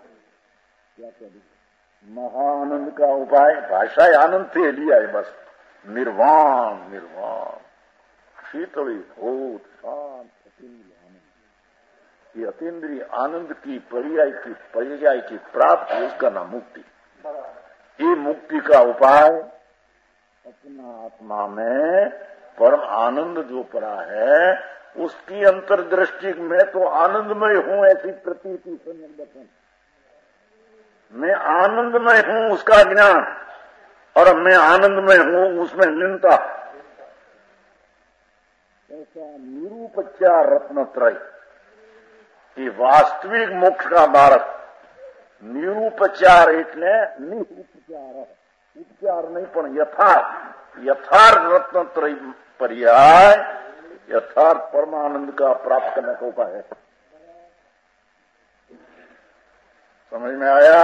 क्या कह महानंद का उपाय, भाषा आनंद से लिया है बस। निर्वाण निर्वाण, शीतली भूत शांत अतीन्द्रिय आनंद। ये अतीन्द्रिय आनंद की पर्याय की प्राप्ति, उसका नाम मुक्ति। ये मुक्ति का उपाय अपना आत्मा में परम आनंद जो पड़ा है, उसकी अंतर्दृष्टि में तो आनंदमय हूं ऐसी प्रतीति संदर्भ, मैं आनंदमय हूं उसका ज्ञान, और मैं आनंदमय हूं उसमें लीनता। ऐसा निरूपचार रत्नत्रय, ये वास्तविक मोक्ष का मार्ग। निरूपचार એટલે નિરૂપચાર, उपचार नहीं पण यथार्थ रत्नत्रय पर्याय, यथार्थ परमानंद का प्राप्त करने का उपाय है। समझ में आया?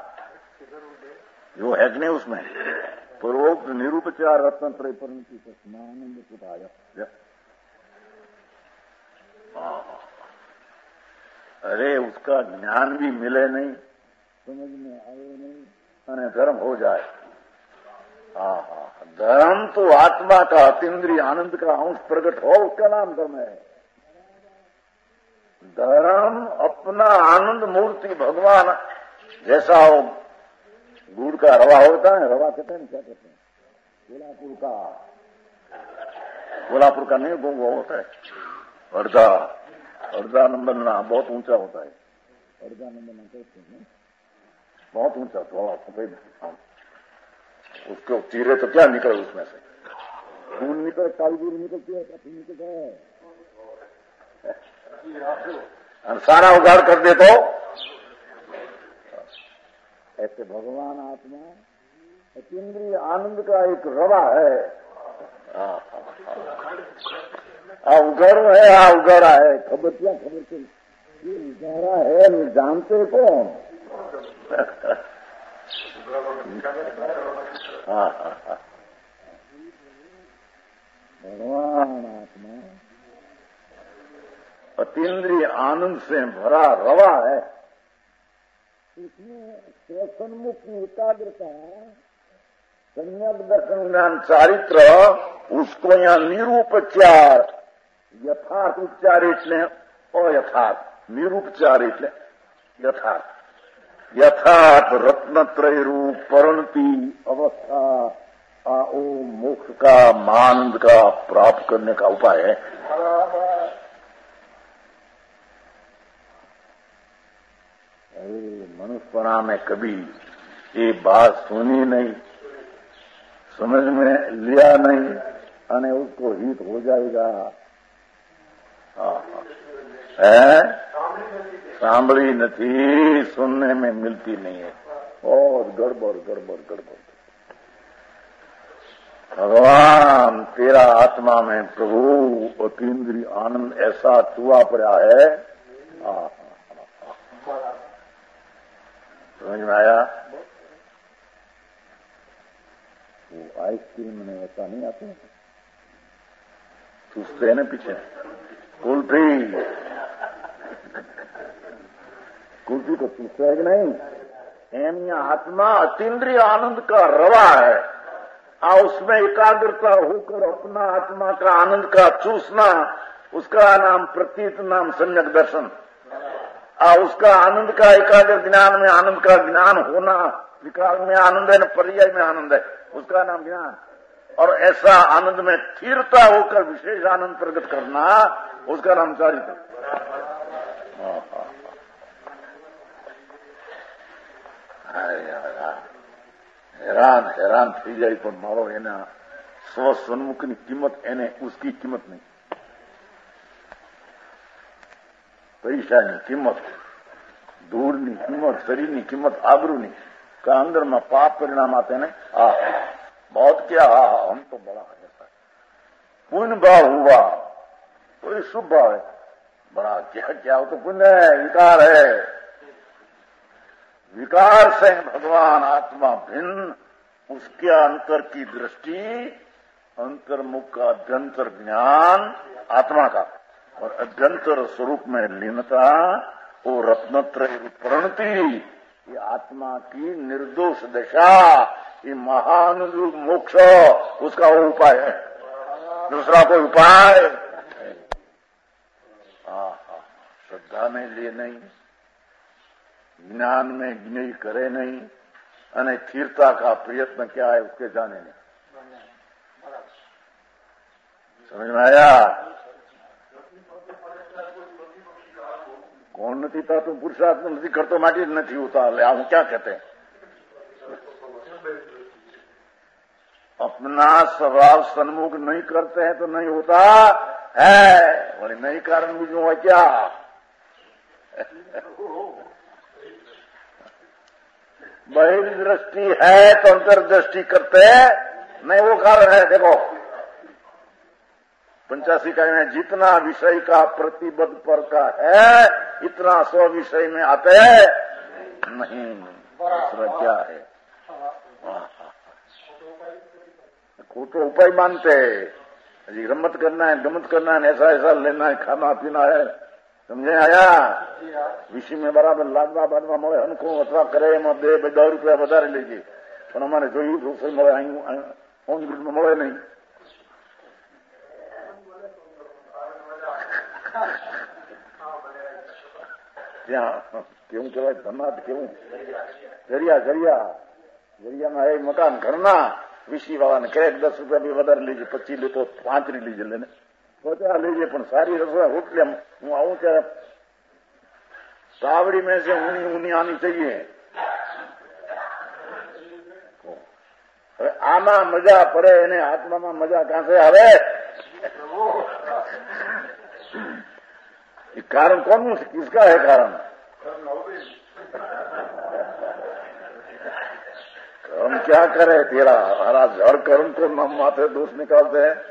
जो है कि नहीं उसमें पूर्वोक्त निरूपचार रत्नत्रय परंतु आनंद उपाय। अरे उसका ज्ञान भी मिले नहीं, समझ में आए नहीं, और धर्म हो जाए। धर्म तो आत्मा का अतीन्द्रिय आनंद का अंश प्रकट हो, उसका नाम धर्म है। धर्म अपना आनंद मूर्ति भगवान जैसा हो, गुड़ का रवा होता है, रवा कहते हैं, क्या कहते हैं, कोल्हापुर का नहीं, वो होता है अर्धा नंबर ना, बहुत ऊंचा होता है, अर्धा नंबर ना कहते हैं, बहुत ऊंचा, थोड़ा सफेद, उसको चीरे तो क्या निकले उसमें से, खून निकले, काली दूर निकलती है, क्या निकलता है, सारा उगाड़ कर दे तो ऐसे भगवान आत्मा अतीन्द्रिय आनंद का एक रवा है। उगड़ है, उगाड़ा है, खबर क्या, खबर से ये उगाड़ा है, नहीं जानते कौन? भगवान आत्मा अतीन्द्रिय आनंद से भरा रवा है, इसमें सन्मुख की एकाग्रता, सम्यक दर्शन ज्ञान चारित्र, उसको यहाँ निरूपचार, यथार्थ उपचार એટલે अयथार्थ, निरूपचार એટલે यथार्थ रत्नत्रय रूप परिणति अवस्था, ओ मोक्ष का आनंद का प्राप्त करने का उपाय है। मनुष्यपना में कभी ये बात सुनी नहीं, समझ में लिया नहीं, अने उसको हित हो जाएगा। सांभली नहीं, सुनने में मिलती नहीं है, और गड़बड़। भगवान तेरा आत्मा में प्रभु अतीन्द्रिय आनंद ऐसा चुआ पड़ा है। समझ में आया? वो आइसक्रीम में ऐसा नहीं आते, चूसते हैं ना पीछे, कुल्फी को चूसते है कि नहीं? एम आत्मा अतीन्द्रिय आनंद का रवा है, उसमें एकाग्रता होकर अपना आत्मा का आनंद का चूसना, उसका नाम प्रतीत, नाम सम्यक दर्शन। उसका आनंद का एकाग्र ज्ञान में आनंद का ज्ञान होना, विकार में आनंद है न पर्याय में आनंद है, उसका नाम ज्ञान। और ऐसा आनंद में स्थिरता होकर विशेष आनंद प्रकट करना, उसका नाम चारित्र। हैरान थी जाए, पर मारो एना स्व सन्मुख की कीमत, एने उसकी कीमत नहीं, પૈસાની કિંમત, ધૂળની કિંમત, શરીરની કિંમત, આબરૂની का अंदर में पाप परिणाम आते हैं। बहुत क्या, हम तो बड़ा है, पुण्य भाव हुआ, कोई शुभ भाव है, बड़ा क्या हो तो पुण्य है, विकार है। विकार से भगवान आत्मा भिन्न, उसके अंतर की दृष्टि, अंतर्मुख का अभ्यंतर ज्ञान आत्मा का, और अभ्यंतर स्वरूप में लीनता, वो रत्नत्रय प्रणति, ये आत्मा की निर्दोष दशा, कि महान मोक्ष उसका वो उपाय है, दूसरा कोई उपाय। श्रद्धा में लिए नहीं, ज्ञान में ज्ञेय करे नहीं, અને स्थिरता का प्रयत्न क्या है उसके जाने नहीं। समझ में आया? कौन नहीं था तो पुरुषार्थ नहीं करते माटी नहीं होता। हम क्या कहते हैं? अपना स्वभाव सन्मुख नहीं करते हैं तो नहीं होता है, बोले नहीं कारण भी जो है क्या? बहिर्दृष्टि है तो अंतर्दृष्टि करते हैं, नहीं वो कारण है। देखो 85 का में जितना विषय का प्रतिबद्ध पर का है इतना स्व विषय में आते नहीं। दूसरा क्या है? वो तो उपाय मानते हैं, रमत करना है, गमत करना है, ऐसा ऐसा लेना है, खाना पीना है। समझे आया? विषय में बराबर लादवा बादवा મળે હનકો અથવા કરે એમાં 2 રૂપિયા વધારે લેજે, પણ અમારે જોયું રસોઈ મળે, અહીં હોમ ગ્રુપમાં મળે નહીં। ત્યાં કેવું કહેવાય? ધનાત કેવું? જરિયામાં એ મકાન ઘરના વિસી વાળાને કહે 10 રૂપિયા બી વધારે લેજે, 25 લે તો 35 લીજે, લેને 50 લેજે, પણ સારી રસોઈ હોટલે હું આવું ત્યારે सावड़ी में से ऊनी आनी चाहिए। आमा मजा पड़े ने आत्मा में मजा कहां से आवे? कारण कौन किसका है? कारण कर्म क्या करे तेरा? हरा झड़ कर्म को माथे दोष निकालते हैं।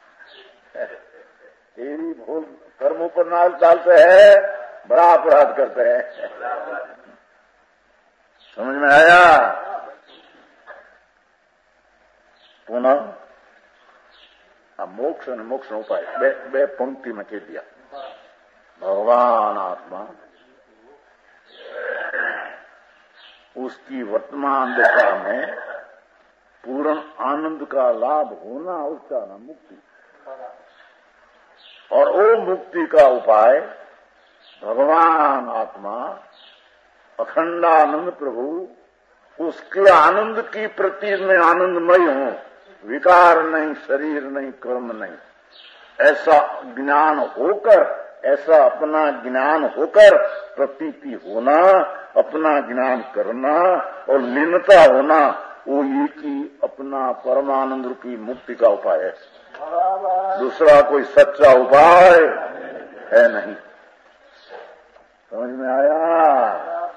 तेरी भूल कर्म ऊपर नाल डालते हैं, बड़ा अपराध करते हैं। समझ में आया? पुनः मोक्ष और मोक्ष उपाय बे पंक्ति में कह दिया। भगवान आत्मा उसकी वर्तमान दशा में पूर्ण आनंद का लाभ होना उसका नाम मुक्ति, और वो मुक्ति का उपाय भगवान आत्मा अखंडानंद प्रभु उसके आनंद की प्रति में आनंदमय हूं, विकार नहीं, शरीर नहीं, कर्म नहीं, ऐसा ज्ञान होकर, ऐसा अपना ज्ञान होकर प्रतीति होना, अपना ज्ञान करना और लीनता होना, वो एक ही अपना परमानंद रूपी मुक्ति का उपाय है। दूसरा कोई सच्चा उपाय है नहीं। समझ में आया?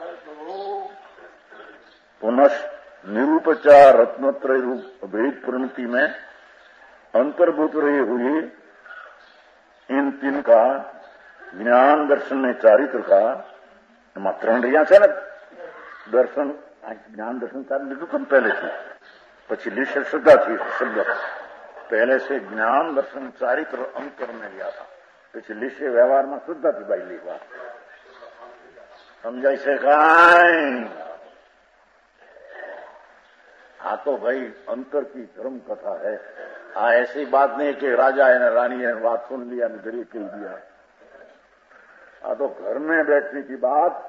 पुनः निरूपचार रत्नत्रय रूप भेद परिणति में अंतर्भूत रही हुई इन 3 का ज्ञान दर्शन ने चारित्र का मात्र रिया है ना। दर्शन ज्ञान दर्शन चारित्र तो पहले थी, पची लिश्य श्रद्धा थी। शब्द पहले से ज्ञान दर्शन चारित्र अंतर में लिया था, पची लिश्य व्यवहार में श्रद्धा थी भाई लिखा। समझाई से कहीं हाँ तो भाई अंतर की धर्म कथा है। हाँ ऐसी बात नहीं कि राजा है ना रानी है, बात सुन लिया न गरीब कह दिया। हाँ तो घर में बैठने की बात।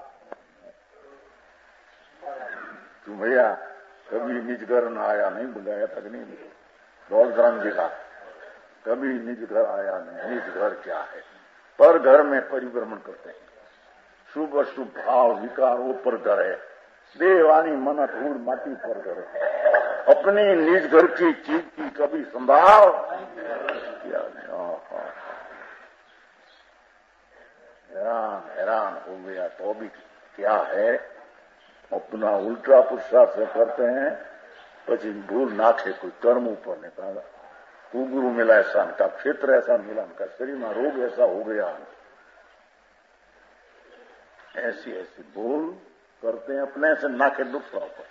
तुम भैया कभी निज घर न आया नहीं, बुलाया तक नहीं, बहुत ग्राम देखा, कभी निज घर आया नहीं। निज घर क्या है? पर घर में परिभ्रमण करते हैं, शुभ अशुभ भाव विकार ऊपर घर है, देवानी मन धूल माटी पर घर है। अपनी निज घर की चीज की कभी संभाव किया नहीं। हैरान हो गया। तो भी क्या है, अपना उल्टा पुरुषार्थ से करते हैं, पची भूल नाखे कोई कर्म ऊपर ने कहा गुरु मिला ऐसा का, क्षेत्र ऐसा मिला का, शरीर में रोग ऐसा हो गया, ऐसी ऐसी भूल करते हैं अपने से नाके दूसरा ऊपर।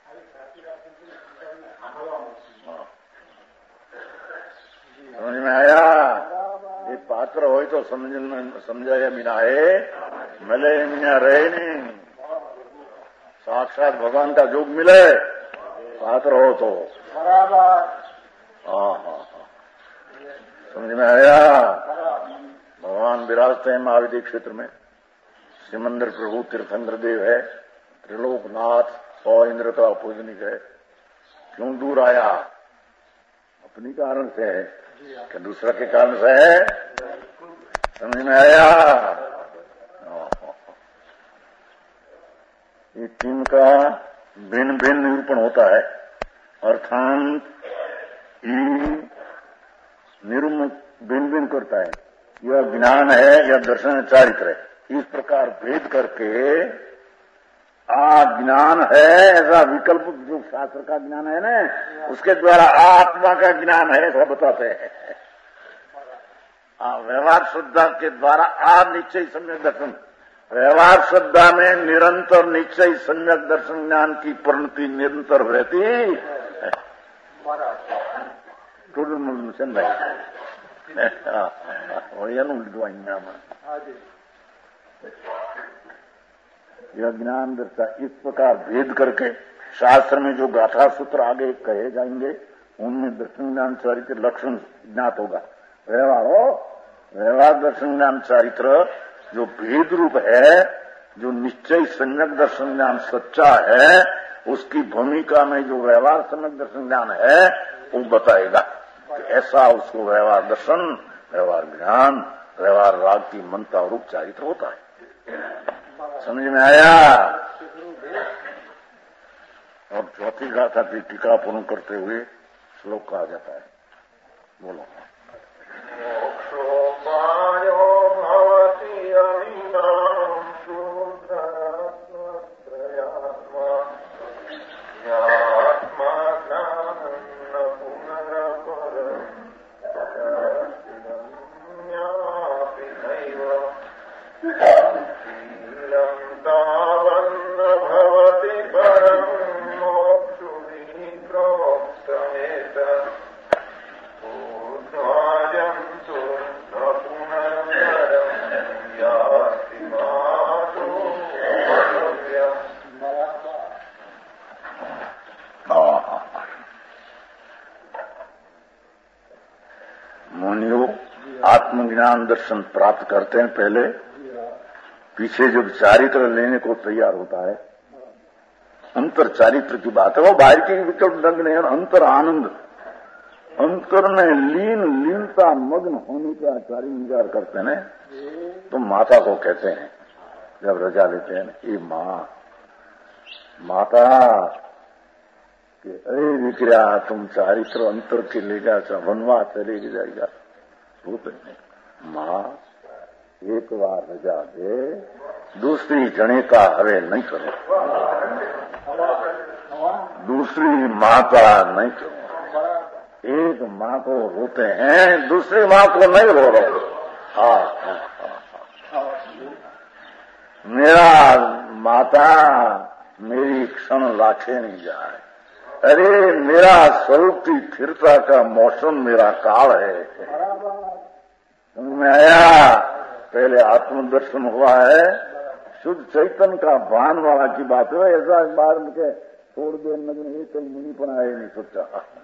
समझ में आया? ये पात्र हो तो समझाया बिना है, मिले बिना रहे नहीं। साक्षात भगवान का योग मिले हाथ रहो तो बराबर। हाँ, समझ में आया। भगवान विराजते हैं महाविद्य क्षेत्र में। सिमंदर प्रभु तीर्थंकर देव है, त्रिलोकनाथ, 100 इंद्र का पूजनिक है। क्यों दूर आया? अपनी कारण से है कि दूसरा के कारण से है? समझ में आया। ये तीन का भिन्न भिन्न निरूपण होता है। अर्थात निरूपण भिन्न भिन्न करता है। यह ज्ञान है, यह दर्शन चारित्र है। इस प्रकार भेद करके ज्ञान है ऐसा विकल्प जो शास्त्र का ज्ञान है ना, उसके द्वारा आत्मा का ज्ञान है ऐसा बताते हैं। व्यवहार श्रद्धा के द्वारा निश्चय सम्यक दर्शन। व्यवहार श्रद्धा में निरंतर निश्चय सम्यक दर्शन ज्ञान की परिणति निरंतर रहती है। यह ज्ञान दर्शा इस प्रकार भेद करके शास्त्र में जो गाथा सूत्र आगे कहे जाएंगे उनमें दर्शन ज्ञान चारित्र लक्षण ज्ञात होगा। व्यवहार दर्शन ज्ञान चारित्र जो भेद रूप है, जो निश्चय सम्यक दर्शन ज्ञान सच्चा है, उसकी भूमिका में जो व्यवहार सम्यक दर्शन ज्ञान है वो बताएगा कि ऐसा उसको व्यवहार दर्शन, व्यवहार ज्ञान, व्यवहार राग की मनता रूप चारित्र होता है। समझ में आया। और चौथी गाथा की टीका पूर्ण करते हुए श्लोक कहा जाता है। बोलो। आत्मज्ञान दर्शन प्राप्त करते हैं पहले, पीछे जब चारित्र लेने को तैयार होता है, अंतर चारित्र की बात है। वो बाहर की विकल्प ढंग नहीं है। अंतर आनंद, अंतर में लीनता मग्न होने का आचार्य विचार करते हैं तो माता को कहते हैं जब रजा लेते हैं, ये माता कि अरे विक्रिया तुम चारित्र अंतर के ले जा, वनवा चले जाएगा। मां एक बार रजा दे, दूसरी जने का हवे नहीं करो, दूसरी माता नहीं करो। एक माँ को रोते हैं, दूसरी माँ को नहीं रो रहे। मेरा माता मेरी क्षण लाखे नहीं जाए। अरे मेरा स्वरूप की स्थिरता का मौसम मेरा काल है। में आया। पहले आत्मदर्शन हुआ है, शुद्ध चैतन्य का भान वाला की बात है। ऐसा बार के छोड़ दे नजर एक मुनि पना है नहीं सोचा।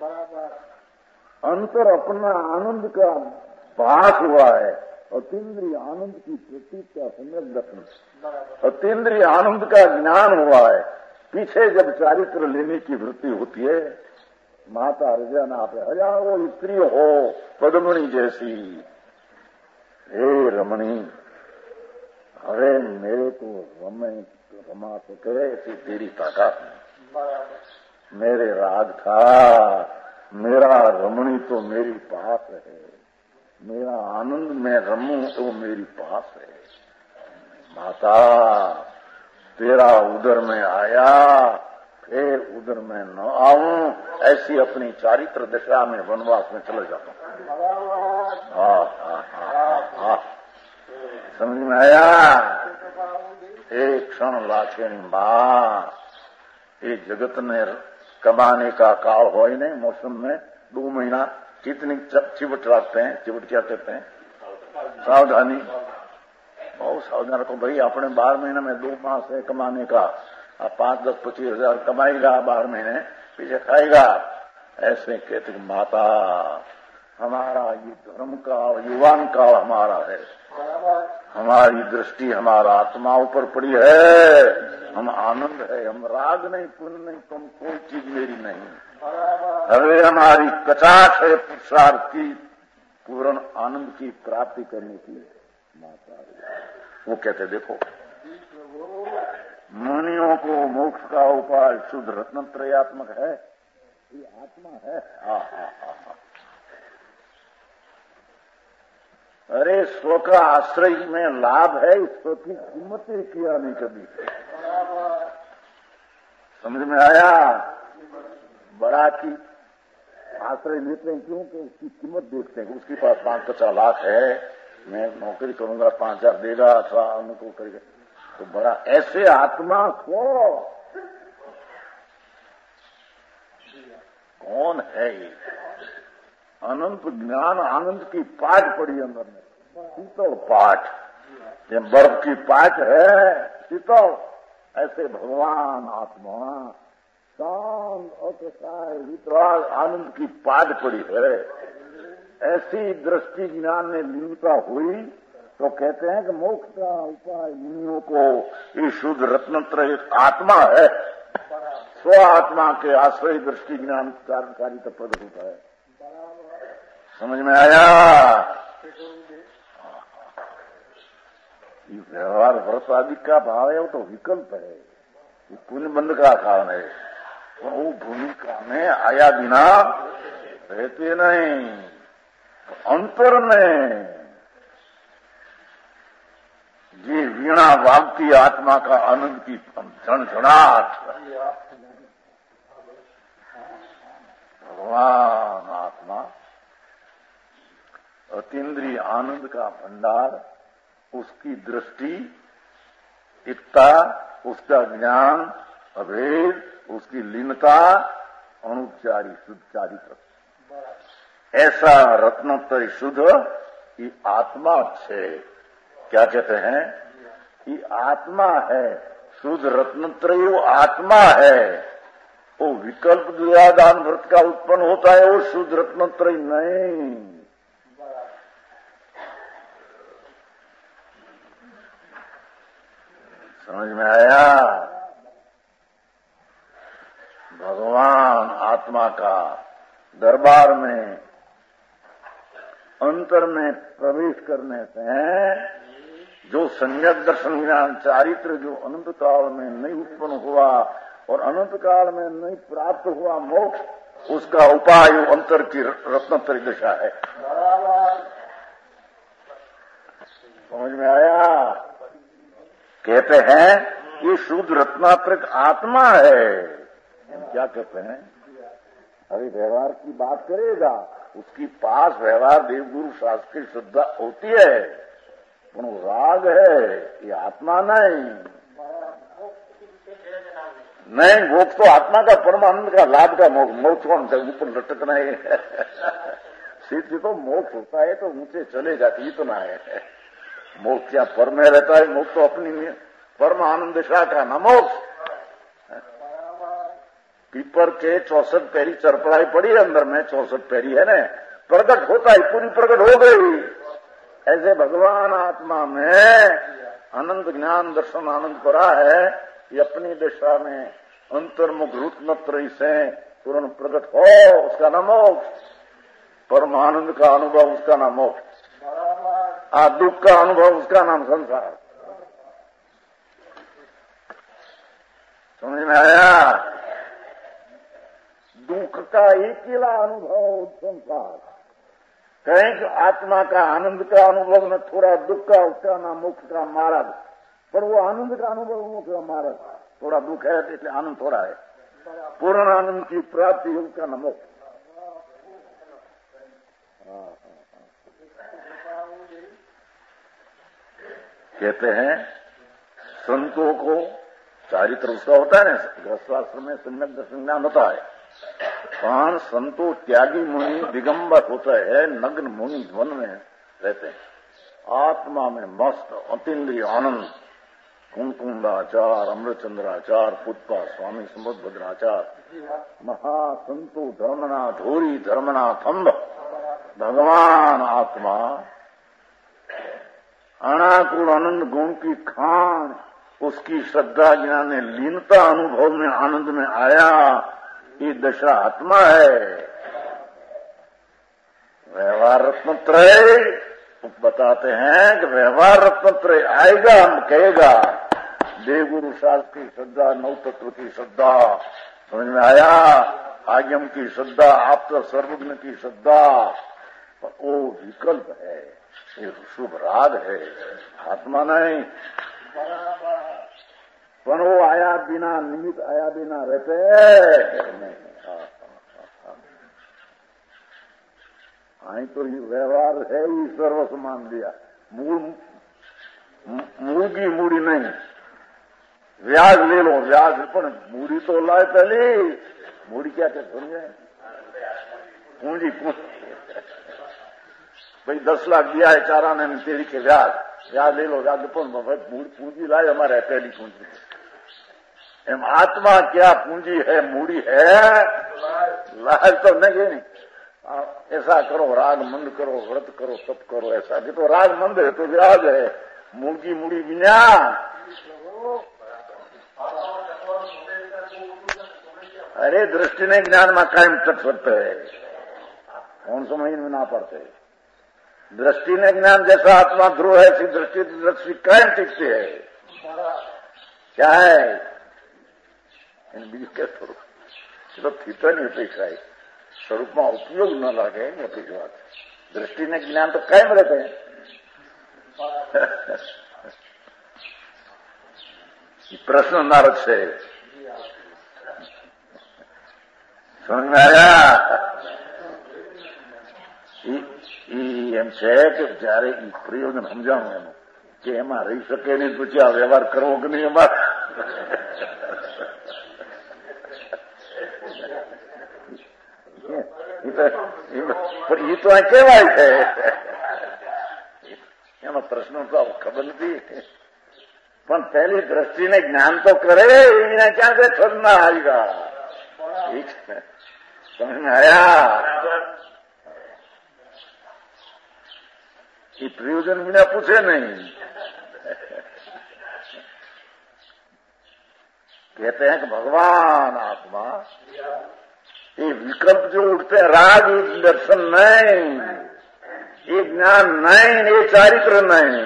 अंतर अपना आनंद का भास हुआ है। अतीन्द्रिय आनंद की प्रतीक का सम्यक दर्शन, अतीन्द्रिय आनंद का ज्ञान हुआ है। पीछे जब चारित्र लेने की वृत्ति होती है, माता हृदय ना पे हजारों स्त्री हो पद्मणि जैसी, हे रमणी अरे मेरे को रमा सके ऐसी तेरी ताकत नहीं। मेरे राग था, मेरा रमणी तो मेरी पास है, मेरा आनंद में रमूं तो मेरी पास है। माता तेरा उधर में आया, फिर उधर में न आऊं, ऐसी अपनी चारित्र दशा में वनवास में चले जाता हूं। समझ में आया। एक क्षण लाखेनी मां, ये जगत में कमाने का काल हो ही नहीं। मौसम में 2 महीना कितनी चिवट रखते हैं। चिवट क्या कहते हैं? सावधानी। बहुत सावधान रखो भाई। अपने 12 महीने में 2 मास है कमाने का। 5, 10, 25 हजार कमाएगा 12 महीने, पीछे खाएगा। ऐसे कहते माता हमारा ये धर्म काल युवान काल हमारा है, हमारी दृष्टि हमारा आत्मा ऊपर पड़ी है, हम आनंद है, हम राग नहीं पुण्य नहीं, तुम कोई चीज मेरी नहीं। अरे हमारी कचाश है पुरुषार्थ की पूर्ण आनंद की प्राप्ति करने की माता। वो कहते देखो मुनियों को मोक्ष का उपाय शुद्ध रत्नत्रयात्मक है, ये आत्मा है। अरे स्व का आश्रय में लाभ है, स्व की कीमत किया नहीं कभी। समझ में आया? बड़ा की आश्रय लेते हैं क्यों? कि उसकी कीमत देखते हैं। उसके पास 5-50 लाख है, मैं नौकरी करूंगा 5,000 देगा अथवा उनको करेगा, तो बड़ा ऐसे आत्मा को कौन है? ये अनंत ज्ञान आनंद की पाठ पड़ी अंदर में, शीतल पाठ। ये बर्फ की पाठ है शीतल, ऐसे भगवान आत्मा शांत अतिशय वितराग आनंद की पाठ पड़ी है। ऐसी दृष्टि ज्ञान में लीनता हुई तो कहते हैं कि मोक्ष का उपाय मुनियों को ये शुद्ध रत्नत्रय आत्मा है। स्व आत्मा के आश्रय दृष्टि ज्ञान कार्यकारी तत्पद होता है। समझ में आया? ये व्यवहार व्रत आदि का भाव है, वो तो विकल्प है, ये पुण्य बंध का कारण है। वो भूमिका में आया बिना रहते नहीं। तो अंतर में ये वीणा वागती आत्मा का आनंद की झणझणाहट, भगवान आत्मा अतीन्द्रिय आनंद का भंडार, उसकी दृष्टि, एकता, उसका ज्ञान, अभेद, उसकी लीनता, अनुचारी शुद्ध चारित्र, ऐसा रत्नत्रय शुद्ध ये आत्मा है। क्या कहते हैं? ये आत्मा है शुद्ध रत्नत्रय, वो आत्मा है। वो विकल्प दुरादान व्रत का उत्पन्न होता है, वो शुद्ध रत्नत्रय नहीं। समझ में आया? भगवान आत्मा का दरबार में अंतर में प्रवेश करने से जो सम्यक दर्शन ज्ञान चारित्र जो अनंत काल में नहीं उत्पन्न हुआ और अनंत काल में नहीं प्राप्त हुआ मोक्ष, उसका उपाय अंतर की रत्नत्रय दशा है। समझ में आया? कहते हैं ये शुद्ध रत्नात्रय आत्मा है। क्या कहते हैं? अभी व्यवहार की बात करेगा, उसकी पास व्यवहार देवगुरु शास्त्र की श्रद्धा होती है, पर वो राग है, ये आत्मा नहीं। नहीं, मोक्ष तो आत्मा का परमानंद का लाभ का मोक्ष कौन से ऊपर लटकना है। सिद्ध तो मोक्ष होता है तो ऊंचे चले जाती, इतना है। मोक्ष क्या पर में रहता है? मोक्ष तो अपनी परम आनंद दिशा का न मोक्ष। पीपर के 64 पैरी चरपड़ाई पड़ी है अंदर में, 64 पैरी है ना, प्रकट होता है, पूरी प्रकट हो गई। ऐसे भगवान आत्मा में अनंत ज्ञान दर्शन आनंद पड़ा है, ये अपनी दिशा में अंतर्मुख रत्नत्रय से पूर्ण प्रकट हो, उसका नाम मोक्ष। परमानंद का अनुभव, उसका नाम मोक्ष। दुख का अनुभव, उसका नाम संसार। समझ में आया? दुख का एक ही अनुभव संसार, कहीं कि आत्मा का आनंद का अनुभव में थोड़ा दुख का, उसका नाम मोक्ष का मार्ग। पर वो आनंद का अनुभव मोक्ष का मार्ग, थोड़ा दुख है इसलिए आनंद थोड़ा है। पूर्ण आनंद की प्राप्ति उसका नाम मोक्ष। कहते हैं संतों को चारित्र उसका होता है ना, गृहस्थाश्र में सम्यक दर्शन ज्ञान होता है। पान संतो त्यागी मुनि दिगंबर होता है, नग्न मुनि वन में रहते हैं, आत्मा में मस्त अतीन्द्रिय आनंद कुंकुंदाचार, अमृतचंद्राचार, पुष्पा स्वामी संबोधभद्राचार्य, महासंतो धर्मना धोरी धर्मना थंब, भगवान आत्मा अनाकुल आनंद गुण की खान, उसकी श्रद्धा ज्ञान लीनता अनुभव में आनंद में आया, ये दशा आत्मा है। व्यवहार रत्न त्रय बताते हैं कि व्यवहार रत्न त्रय आएगा, हम कहेगा देवगुरु शास्त्र की श्रद्धा, नौ तत्व की श्रद्धा, समझ में आया, आगम की श्रद्धा, आप तो सर्वज्ञ की श्रद्धा, वो विकल्प है, ये शुभ राग है, आत्मा नहीं। पर वो आया बिना निमित्त, आया बिना रहते आई तो ये व्यवहार है ही सर्वस्व मान लिया, मूड़ी मूड़ी नहीं, ब्याज ले लो, ब्याज पर मूड़ी तो लाए पहले, मूड़ी क्या क्या समझे, पूंजी भाई 10 लाख दिया है 4 आने में तेरी के ब्याज ले लो, ब्याज पर पूंजी लाए हमारे पहली पूंजी। आत्मा क्या पूंजी है, मूड़ी है, लाज तो नहीं। ऐसा करो, राग मंद करो, व्रत करो, सब करो, ऐसा कि तो राग मंद है तो ब्याज है, मूर्गी मूड़ी बिना। अरे दृष्टि ने ज्ञान में कायम तक सकते है, कौन सा महीने में ना पड़ते, दृष्टि ने ज्ञान जैसा आत्मा ध्रुव है, ऐसी दृष्टि कायम टिकती है। क्या है बीज के स्वरूप, तो थीता नहीं अपेक्षा है, स्वरूप में उपयोग न लगे, मोटी बात। दृष्टि ने ज्ञान तो कायम रहते हैं। प्रश्न नारद से समझ में आया? એમ છે કે જયારે પ્રયોજન સમજાવું એનું કે એમાં રહી શકે નહીં, પછી આ વ્યવહાર કરવો કે નહીં એમાં એ તો આ કહેવાય છે, એમાં પ્રશ્નો તો ખબર નથી, પણ પહેલી દ્રષ્ટિને જ્ઞાન તો કરે, એને ક્યાં કે છોડના આવેગા, ઠીક છે, સમજ में आया? ये प्रयोजन बिना पूछे नहीं। कहते हैं कि भगवान आत्मा, ये विकल्प जो उठते हैं, राग दर्शन नहीं, ये ज्ञान नहीं, ये चारित्र नहीं,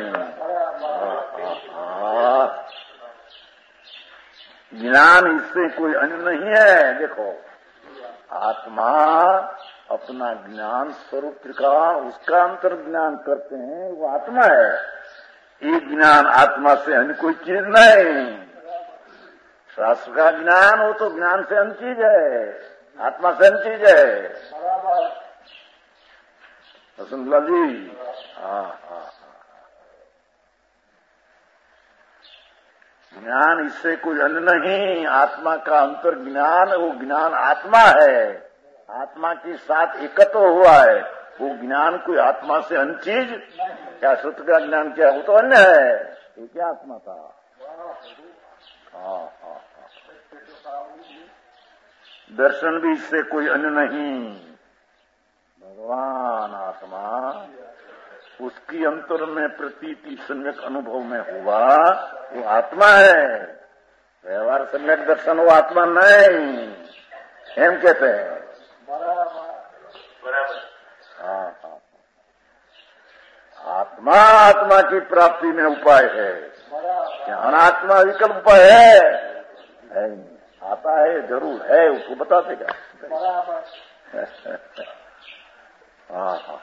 ज्ञान इससे कोई अन्य नहीं है। देखो आत्मा अपना ज्ञान स्वरूप का उसका अंतर ज्ञान करते हैं, वो आत्मा है। ये ज्ञान आत्मा से अन्य कोई चीज नहीं। शास्त्र का ज्ञान हो तो ज्ञान से अन्य चीज है, आत्मा से अन्य चीज है। सुन जी, ज्ञान इससे कोई अन्य नहीं, आत्मा का अंतर ज्ञान, वो ज्ञान आत्मा है, आत्मा के साथ एकत्व हुआ है। वो ज्ञान कोई आत्मा से अन्य चीज क्या, सत्य का ज्ञान क्या, वो तो अन्य है, ये क्या आत्मा था? दर्शन भी इससे कोई अन्य नहीं। भगवान आत्मा उसकी अंतर में प्रतीति सम्यक अनुभव में हुआ, वो आत्मा है। व्यवहार सम्यक दर्शन वो आत्मा नहीं, एम कहते हैं। हाँ, आत्मा आत्मा की प्राप्ति में उपाय है, ज्ञान आत्मा विकल्प उपाय है। आता है जरूर है, उसको बता देगा। हाँ,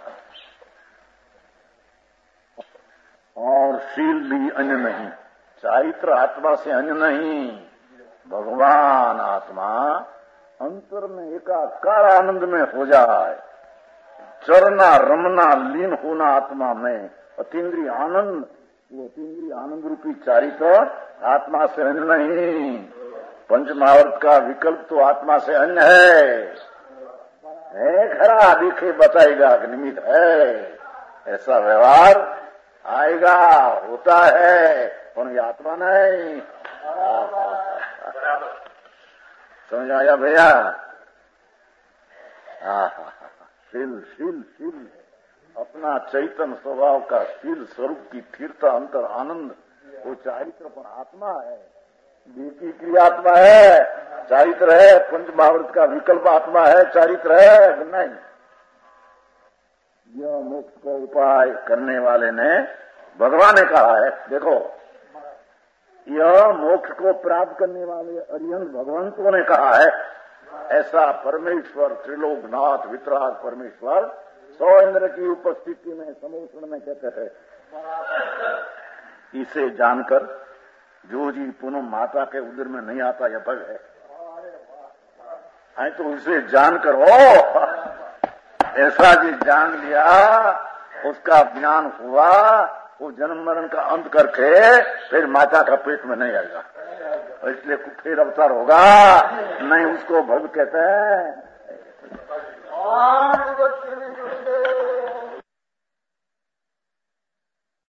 और शील भी अन्य नहीं, चारित्र आत्मा से अन्य नहीं। भगवान आत्मा अंतर में एकाकार आनंद में हो जाए, चरना रमना लीन होना आत्मा में, अतीन्द्रिय आनंद, वो अतीन्द्रिय आनंद रूपी चारित्र आत्मा से अन्य नहीं। पंच महावर्त का विकल्प तो आत्मा से अन्य है खरा, दिखे बताएगा कि निमित्त है, ऐसा व्यवहार आएगा, होता है, पर ये आत्मा नहीं। समझ आया भैया? शील शील शील अपना चैतन्य स्वभाव का शील स्वरूप की स्थिरता, अंतर, आनंद, वो चारित्र पर आत्मा है, बीती की आत्मा है, चारित्र है, पंच महावृत का विकल्प आत्मा है, चारित्र है नहीं। यह मोक्ष को उपाय करने वाले ने, भगवान ने कहा है, देखो यह मोक्ष को प्राप्त करने वाले अरिहंत भगवंतों ने कहा है, ऐसा परमेश्वर त्रिलोकनाथ वितराग परमेश्वर 100 इंद्र की उपस्थिति में समोषण में कहते हैं। इसे जानकर जो जी पुनः माता के उदर में नहीं आता यह भय है, तो उसे जानकर हो ऐसा जी जान लिया, उसका ज्ञान हुआ, वो जन्म मरण का अंत करके फिर माता का पेट में नहीं आएगा, इसलिए फिर अवतार होगा नहीं। उसको भव कहते हैं।